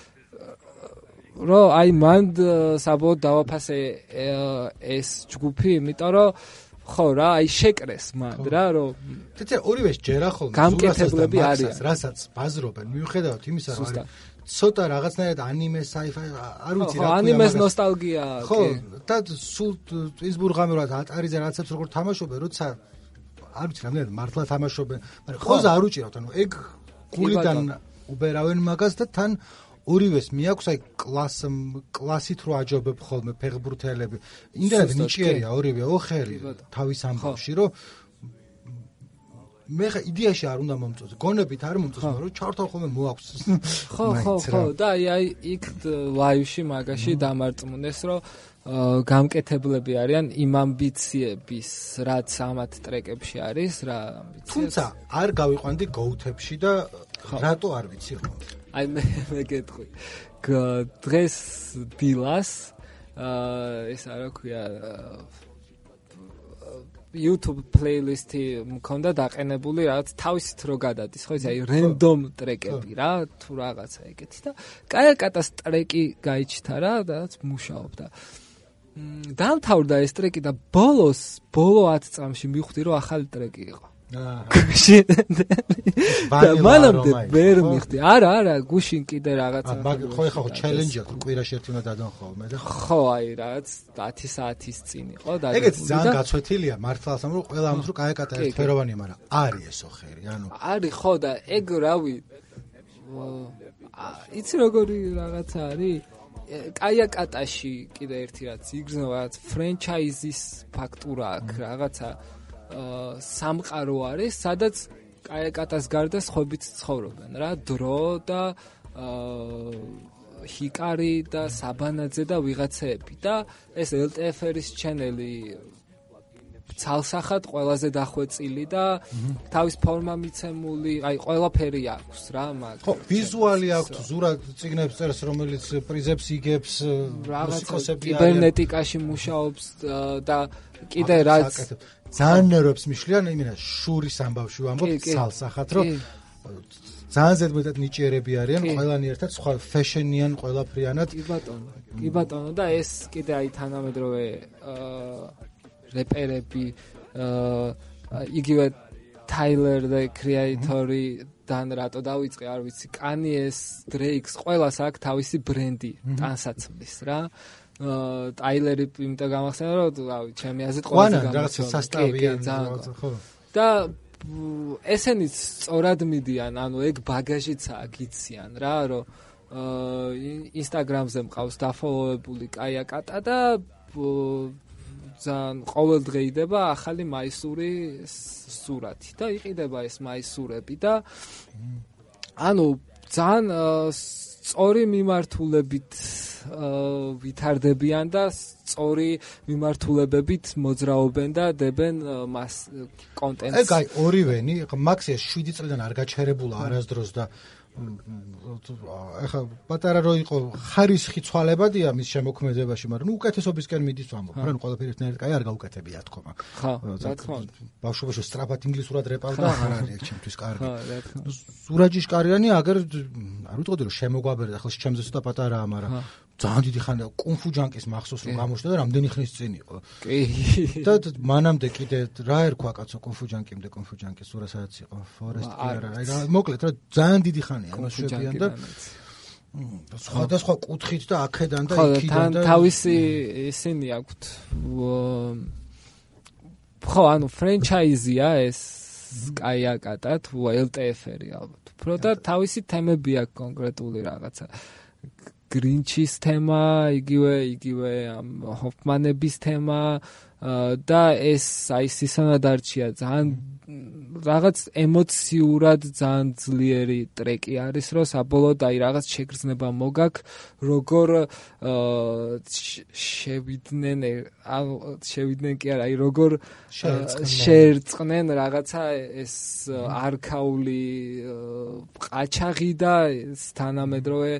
რომ აი მანდ საბოლოოდ დავაფასე ეს ჯგუფი, იმიტომ რომ ხო რა, აი შეკრეს მანდ რა, რომ თეთრ ორივეს ჯერა ხოლმე გამკეთებლები არიან, რასაც ბაზრობენ, მიუხედავად იმისა, რომ ცოტა რაღაცნაირად ანიმე, sci-fi, არ ვიცი რა ქვია, ანიმეს ნოსტალგია. ხო, და სულ ტვისბურღამერად ატარიზე რაღაცებს როგორ თამაშობენ, როცა არ ვიცი რამდენად მართლა თამაშობენ, მაგრამ ხოზე არ უჭირავთ, ანუ ეგ გულიდან უბერავენ მაგას და თან ორივეს მიაქვს აი კლასით რო აჯობებ ხოლმე ფეხბურთელები. იმდენად ნიჭიერია ორივე ოხერი თავის ამბავში, რომ მე ხა იდეაში არ უნდა მომწონს. გონებით არ მომწონს, მაგრამ ჩართავ ხოლმე მოაქვს. ხო, და აი იქ ლაივში მაგაში დამარწმუნეს, რომ გამკეთებლები არიან იმ ამბიციების, რაც ამათ ტრეკებში არის, რა ამბიციები. თუმცა არ გავიყვანდი გოუთებში და რატო არ ვიცი ხო? აი მე გეტყვი. დღეს დილას ეს რა ქვია YouTube playlist-ი მქონდა დაყენებული, რაც თავისით რო გადადის, ხო, აი random ტრეკები რა, თუ რაღაცა ეგეთი და კაიაკატას ტრეკი გაიჩნდა რა, რაც მუშაობდა. დამთავრდა ეს ტრეკი და ბოლო 10 წამში მივხვდი, რომ ახალი ტრეკი იყო. და მანამდე ვერ მიხდი. არა, გუშინ კიდე რაღაცა. ხო, ეხლა ჩელენჯია, კვირაში ერთი უნდა დადონ ხოლმე და ხო, აი რაღაც 10 საათის წინ იყო და ეგეც ძალიან გაცვეთილია მართლა, რომ ყველა ამას რო კაიაკატა ერთფეროვანია, მაგრამ არის ეს ოხერი, ანუ არის ხო და ეგ რავი იცი როგორი რაღაცა არის? კაიაკატაში კიდე ერთი რაც იგრძნობა, რაც ფრენჩაიზის ფაქტურა აქვს, რაღაცა სამყარო არის, სადაც კაიაკატას გარდა სხვებიც ცხოვრობენ რა, დრო და ჰიკარი და საბანაძე და ვიღაცეები და ეს LTF-ის ჩენელი ცალსახად ყველაზე დახვეწილი და თავის ფორმა მიცემული, აი ყველაფერი აქვს რა, მაგ. ხო, ვიზუალი აქვს, ზურად წიგნებს წერს, რომელიც პრიზებს იგებს, მუსიკოსები არიან. კიბერნეტიკაში მუშაობს და კიდე რაც ძალიან ნერვებს მიშლიან, იმენა შურის ამბავში ვამბობ, ცალსახად, რომ ძალიან ზედმეტად ნიჭიერები არიან, ყველანი ერთად სხვა ფეშენიან ყველაფრიანად. კი ბატონო და ეს კიდე აი თანამედროვე რეპერები, იგივე Tyler the Creator-დან რატო დავიწყე, არ ვიცი, Kanye-ს, Drake-ს, ყველას აქვს თავისი ბრენდი, ტანსაცმლის რა. Tyler-ი იმიტომ გამახსენა, რომ რავი, ჩემი აზრით ყველაზე რაღაცა სასტავია, ხო. და ესენიც სწორად მიდიან, ანუ ეგ ბაგაჟიც აქვს, იციან რა, რომ Instagram-ზე მყავს დაფოლოვებული კაიაკატა და ძალიან ყოველდღე იდება ახალი მაისური სურათი და იყიდება ეს მაისურები და ანუ ძალიან სწორი მიმართულებით ვითარდებიან და სწორი მიმართულებებით მოძრაობენ და დებენ მას კონტენტს. ეგ აი ორივენი, მაქსია 7 წლიდან არ გაჩერებულა არასდროს და ეხა პატარა რო იყო ხარისხი ცვალებადია მის შემოქმედებაში, მაგრამ ნუ უკეთესობისკენ მიდის ვამბობ, რა ნუ ყველაფერი ერთნაირად კაი არ გაუკეთებია თქო, ხო, რა თქმა უნდა. ბავშვობაში სწრაფად ინგლისურად რეპავდა, არ არის ჩემთვის კარგი. სურაჯიშკარიანი აგერ არ ვიტყოდი რომ შემოგვაბერდა, ახლა ჩემზე ცოტა პატარაა, მაგრამ ძალიან დიდი ხანია კუნფუ ჯანკის მახსოვს რომ გამოჩნდა და რამდენი ხნის წინ იყო. კი. და მანამდე კიდე რა ერქვა კაცო კუნფუ ჯანკის სურა სადაც იყო ფორესტი არა აი რა მოკლედ რა ძალიან დიდი ხანია მოსვებიან და სხვადასხვა კუთხით და აქედან და იქიდან და თავისი ისინი აქვთ ხო ანუ ფრენჩაიზია ეს კაიაკატა თუ LTF-ერი ალბათ უფრო და თავისი თემები აქვს კონკრეტული რაღაცა გრინჩის თემა იგივე ამ ჰოფმანების თემა და ეს აი სისანადარჩია ძალიან რაღაც ემოციურად ძალიან ძლიერი ტრეკი არის რომ საბოლოოდ აი რაღაც შეგრძნება მოგაქვს როგორ შევიდნენ კი არა აი როგორ შეერწყნენ რაღაცა ეს არქაული ყაჩაღი და თანამედროვე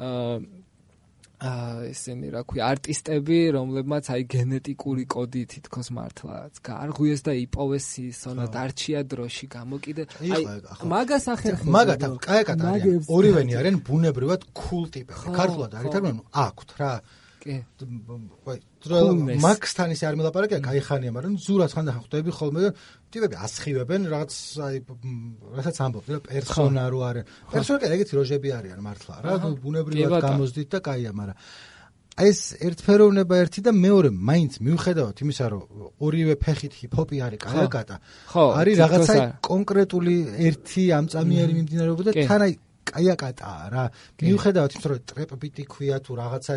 ესენი რა ქვია არტისტები რომლებმაც აი გენეტიკური კოდი თითქოს მართლაც გაარღვიეს და იპოვეს სონა დარჩია დროში გამოკიდე აი მაგას ახერხებს მაგათ კაიაკატა არიან ორივენი არიან ბუნებრივად cool ტიპები ქართულად არის თარგმნილი აქვთ რა კი მაქსთან ისე არ მელაპარაკია გაიხანია მაგრამ ზურაც ხანდახან ხვდები ხოლმე ტიპები ასხივებენ რაღაც აი რასაც ამბობთ რა პერსონა რო არის პერსონა ეგეთი როჟები არიან მართლა რა ბუნებრივად გამოზდით და კაია მაგრამ აი ეს ერთფეროვნება ერთი და მეორე მაინც მიუხედავად იმისა რომ ორივე ფეხით ჰიპ-ჰოპი არის კაიაკატა არის რაღაცა კონკრეტული ერთი ამწამიერი მიმდინარეობა და თან აი კაიაკატაა რა მიუხედავად იმისა რომ ტრეპ ბიტი ქვია თუ რაღაცა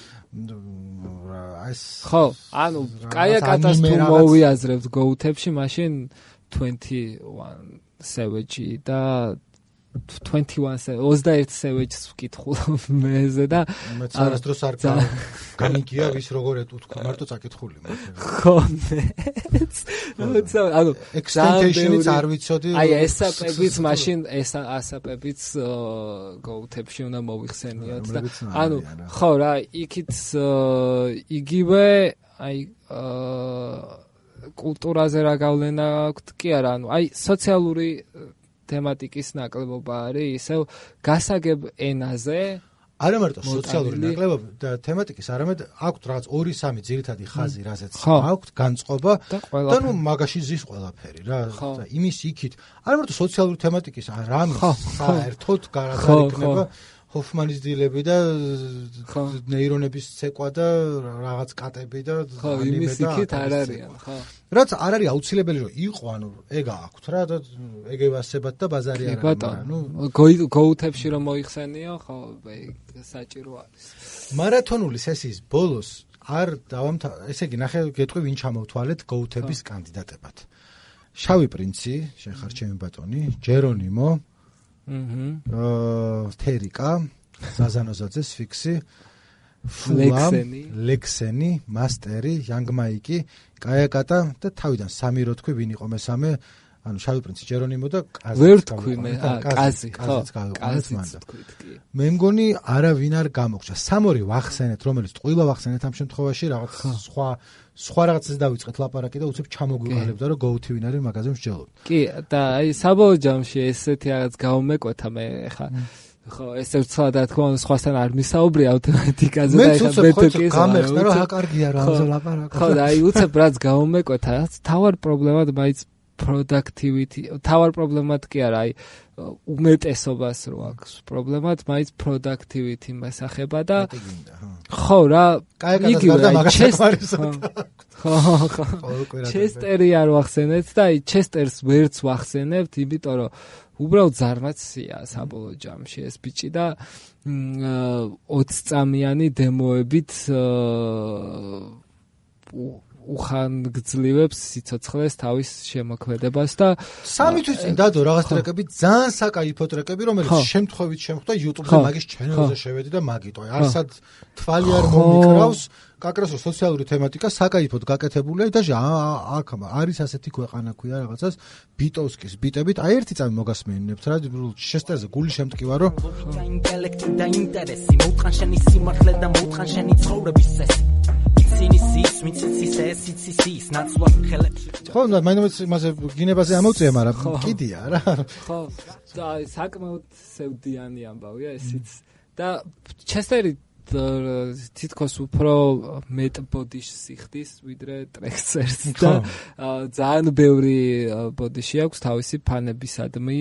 ეს ხო ანუ კაიაკატას თუ მოვიაზრებთ გოუთებში მაშინ 21 Savage და 21 Savage-ს ვკითხულ მეზე და არასდროს არ გამიგია ვის როგორ ეთქვა მარტო წაკითხული ხო ანუ extension-იც არ ვიცოდი აი ესაპებიც მაშინ ასაპებიც გოუთებში უნდა მოიხსენიოთ და ანუ ხო რა იქით იგივე აი კულტურაზე რა გავლენა აქვს კი არა ანუ აი სოციალური თემატიკის ნაკლებობა არის ისევ გასაგებ ენაზე არა მარტო სოციალური ნაკლებობა და თემატიკის არამედ აქვს რაღაც 2-3 ძირითადი ხაზი რაზეც აქვს განწყობა და ნუ მაგაში ზის ყველაფერი რა და იმის იქით არა მარტო სოციალური თემატიკის რამე საერთოდ გარდაიქმნება ჰოფმანის დილები და ნეირონების ცეკვა და რაღაც კატები და იმის იქით არ არიან ხო რაც არ არის აუცილებელი რომ იყო ანუ ეგ აქვთ რა და ეგევასებად და ბაზარი არ არის ნუ გოუთებში რომ მოიხსენიო ხო საჭირო არის მარათონული სესიის ბოლოს არ ესე იგი ნახე გეტყვი ვინ ჩამოვთვალეთ გოუთების კანდიდატებად შავი პრინცი შენ ხარ ჩემი ბატონი ჯერონიმო თერიკა ზაზანოზაძე სფიქსი ლექსენი მასტერი იანგმაიკი კაიაკატა და თავიდან სამი რო თქვი ვინ იყო მესამე ანუ შავი პრინცი ჯერონიმო და კაზი ვერ თქვი მე კაზი ხო კაზი თქვით კი მე მგონი არავინ არ გამოგჭა სამორი ვახსენეთ რომელიც ტყუილა ვახსენეთ ამ შემთხვევაში რაღაც სხვა რაღაცას დავიწყეთ ლაპარაკი და უცებ ჩამოგვიყალიბდა რომ გოუთი ვინ არის მაგაზე მსჯელობ კი და აი საბოლოო ჯამში ესეთი რაღაც გავმეკვეთა მე ხა ხო ესე ვცლა და თქო სხვასთან არ მისაუბრე ავტომატიკაზე და ეხა მეთქეს გამეხსნა რომ აკარგია რა ამზე ლაპარაკო ხო და აი უცებ რაც გავმეკვეთა თავარ პრობლემად მაინც productivity თავარ პრობლემად კი არა აი უმეტესობას რო აქვს პრობლემად მაინც productivity მასახება და ხო რა იგივე ჩესტერი არ ვახსენეთ და აი ჩესტერს ვერც ვახსენებთ იმიტომ რომ უბრალოდ ზარმაცია საბოლოო ჯამში ეს ბიჭი და 20 წამიანი დემოებით უხანგძლივებს სიცოცხლეს თავის შემოქმედებას და 3 თვის წინ დადო რაღაც ტრეკები ძალიან საკაიფო ტრეკები რომელიც შემთხვევით შემხვდა YouTube-ზე მაგის ჩენელზე შევედი და მაგიტო არსად თვალი არ მომიკრავს კაკრას სოციალური თემატიკა საკაიფოდ გაკეთებულია და აქ არის ასეთი ქვეყანა ქვია რაღაცას ბიტოვსკის ბიტებით აი ერთი წამი მოგასმენინებთ რა შესტერზე გული შემტკივა რომ ინტელექტი და ინტერესი მოუთხან შენი სიმართლე და მოუთხან შენი ცხოვრების წესი სინისის მიცის ნაცვლად ხელებში ხო და მაინც მასე გინებაზე ამოწია მაგრამ კიდია რა ხო და საკმაოდ სევდიანი ამბავია ესიც და ჩესტერი თითქოს უფრო მეტ ბოდიშს იხდის ვიდრე ტრეკს წერს და ძალიან ბევრი ბოდიში აქვს თავისი ფანებისადმი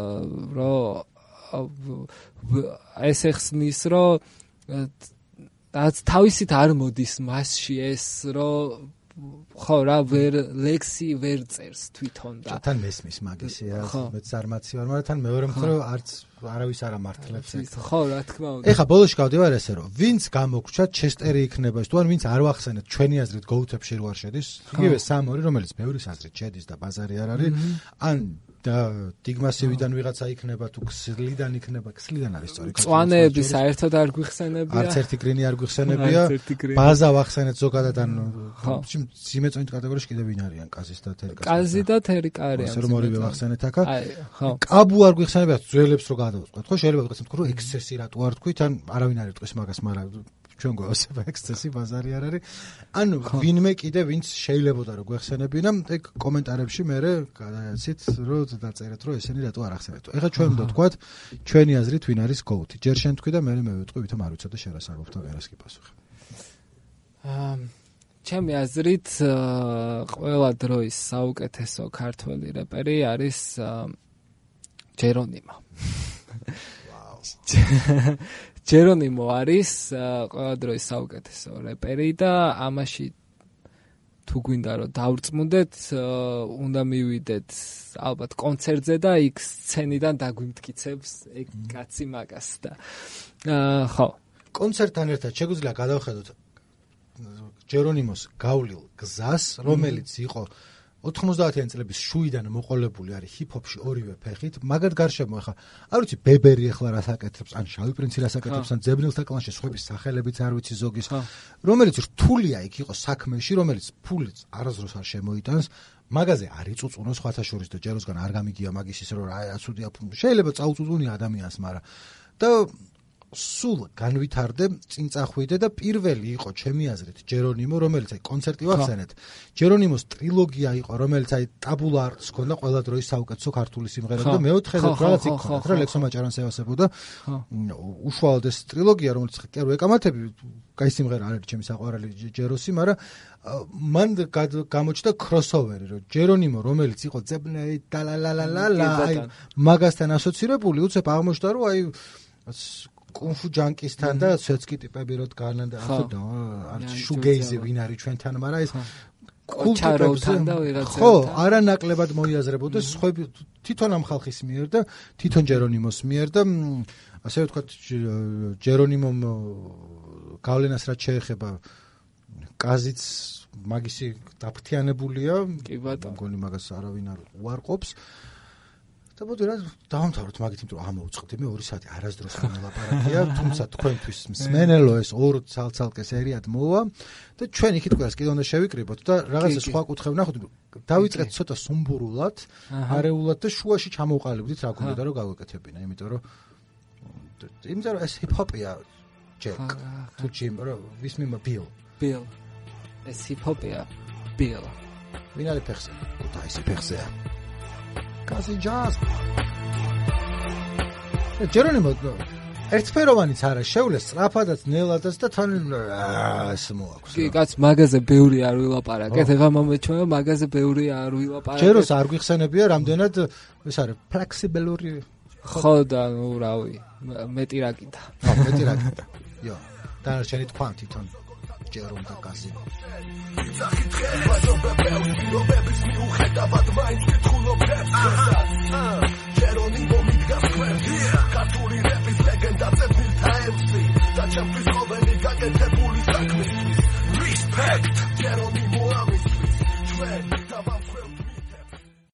რომ ეს ეხსნის რომ თავისით არ მოდის მასში ეს რომ ხო რა ლექსი ვერ წერს თვითონ და თან მესმის მაგისია მეც არ მაცი ვარ მაგრამ თან მეორე მხრივ არც არავის არ ამართლებს ხო რა თქმა უნდა ეხა ბოლოში გავდივარ ესე რომ ვინც გამოგჩათ ჩესტერი იქნება თუ არ ვინც არ ვახსენეთ ჩვენი აზრით გოუთებში რო არ შედის იგივე 3-2 რომელიც ბევრის აზრით შედის და ბაზარი არ არის ან და დიგმასივიდან ვიღაცა იქნება თუ ქსლიდან იქნება ქსლიდან არის სწორი წვანეები საერთოდ არ გვიხსენებია არც ერთი გრინი არ გვიხსენებია ბაზა ვახსენეთ ზოგადად ან სიმეწონით კატეგორიაში კიდე ვინ არიან კაზის და თერიკა კაზი და თერიკა არიან ასე რომ ორივე ვახსენეთ აქა ხო კაბუ არ გვიხსენებია ძველებს რო გადავწყვეტ ხო შეიძლება ვთქვათ რომ ექსცესი რატო არ თქვით ან არავინ არ იტყვის მაგას მაგრამ ჩვენ გვევასება ექსცესი ბაზარი არ არის ან ვინმე კიდე ვინც შეიძლებოდა რომ გვეხსენებინა ეგ კომენტარებში მე გადააცით რომ დაწერეთ რომ ესენი რატო არ ახსენეთ ეხლა ჩვენ უნდა ვთქვათ ჩვენი აზრით ვინ არის გოუთი ჯერ შენ თქვი და მე მევიტყვი ვითომ არ ვიცოდი შენ რას არ ვთქვა ვერას კი პასუხი ჩემი აზრით ყველა დროის საუკეთესო ქართველი რეპერი არის ჯერონიმო ჯერონიმო არის ყველა დროის საუკეთესო რეპერი და ამაში თუ გვინდა რომ დავrწმუნდეთ უნდა მივიდეთ ალბათ კონცერტზე და იქ სცენიდან დაგვიმტკიცებს ეგ კაცი მაგას და ხო კონცერტთან ერთად შეგვიძლია გადავხედოთ ჯერონიმოს გავლილ გზას რომელიც იყო 90-იანი წლების შუიდან მოყოლებული არის ჰიპ-ჰოპში ორივე ფეხით, მაგად გარშემო ახლა არ ვიცი ბებერი ახლა რას აკეთებს, ან შავი პრინცი რას აკეთებს, ან ძებნილთა კლანში სხვების სახელებიც არ ვიცი ზოგის, რომელიც რთულია იქ იყო საქმეში, რომელიც ფულიც არასდროს არ შემოიტანს, მაგაზე არ იწუწუნოს სხვათა შორის და ჯეროსგან არ გამიგია მაგის ის რომ რა ცუდია, შეიძლება წაუწუწუნია ადამიანს, მაგრამ და სულ განვითარდე, წინ წახვიდე და პირველი იყო ჩემი აზრით ჯერონიმო, რომელიც აი კონცერტი ვახსენეთ. ჯერონიმოს ტრილოგია იყო, რომელიც აი ტაბულა არტს ჰქონდა ყველა დროის საუკეთესო ქართული სიმღერები და მეოთხეზე რაღაც იქ ლექსო მაჭარანს ევასებოდა. უშუალოდ ეს ტრილოგია, რომელიც კი არ ვეკამათები, კაი სიმღერა არის ჩემი საყვარელი ჯეროსი, მაგრამ მან გამოჩნდა crossover-ი, რომ ჯერონიმო, რომელიც იყო ძებნეი და ლა აი მაგასთან ასოცირებული, უცებ აღმოჩნდა, რომ აი კუნფუ ჯანკისთან და სეცკი ტიპები რო დგანან და ასე შუგეიზი ვინ არის ჩვენთან, მაგრამ ეს კულტურებთან და ვიღაცებთან ხო, არანაკლებად მოიაზრებოდეს სხვები თვითონ ამ ხალხის მიერ და თვითონ ჯერონიმოს მიერ და ასე ვთქვათ ჯერონიმომ გავლენას რაც შეეხება კაზიც მაგისი დაფრთიანებულია, კი ბატონო, მგონი მაგას არავინ არ უარყოფს. და მოდი რა დავამთავროთ მაგით, იმიტომ რომ ამოვწყდი მე 2 საათი არასდროს მოლაპარაკია, თუმცა თქვენთვის მსმენელო ეს 2 ცალ-ცალკე სერიად მოვა და ჩვენ იქით ყველას კიდე უნდა შევიკრიბოთ და რაღაცა სხვა კუთხე ვნახოთ, დავიწყეთ ცოტა სუმბურულად, არეულად და შუაში ჩამოვყალიბდით რა გქონდა რომ გავეკეთებინა, იმიტომ რომ ეს ჰიპ-ჰოპია ჯეკ თუ ჯიმ რა ვისმენმა ბილ ეს ჰიპ-ჰოპია ბილ ვინ არის ფეხზე? კუთაისი ფეხზეა კაზი ჯაზ ჯერონიმო ერთფეროვანიც არა შევლეს სწრაფადაც ნელადაც და თან ეს მოაქვს კი კაც მაგაზე ბევრი არ ვილაპარაკეთ ეხლა მომეჩვენა მაგაზე ბევრი არ ვილაპარაკეთ ჯეროს არ გვიხსენებია რამდენად ეს არის ფლექსიბელური ხო და ნუ რავი მეტი რა კიდა მეტი რა კიდა იო დანარჩენი თქვა თვითონ ჯერონ და კაზი Respect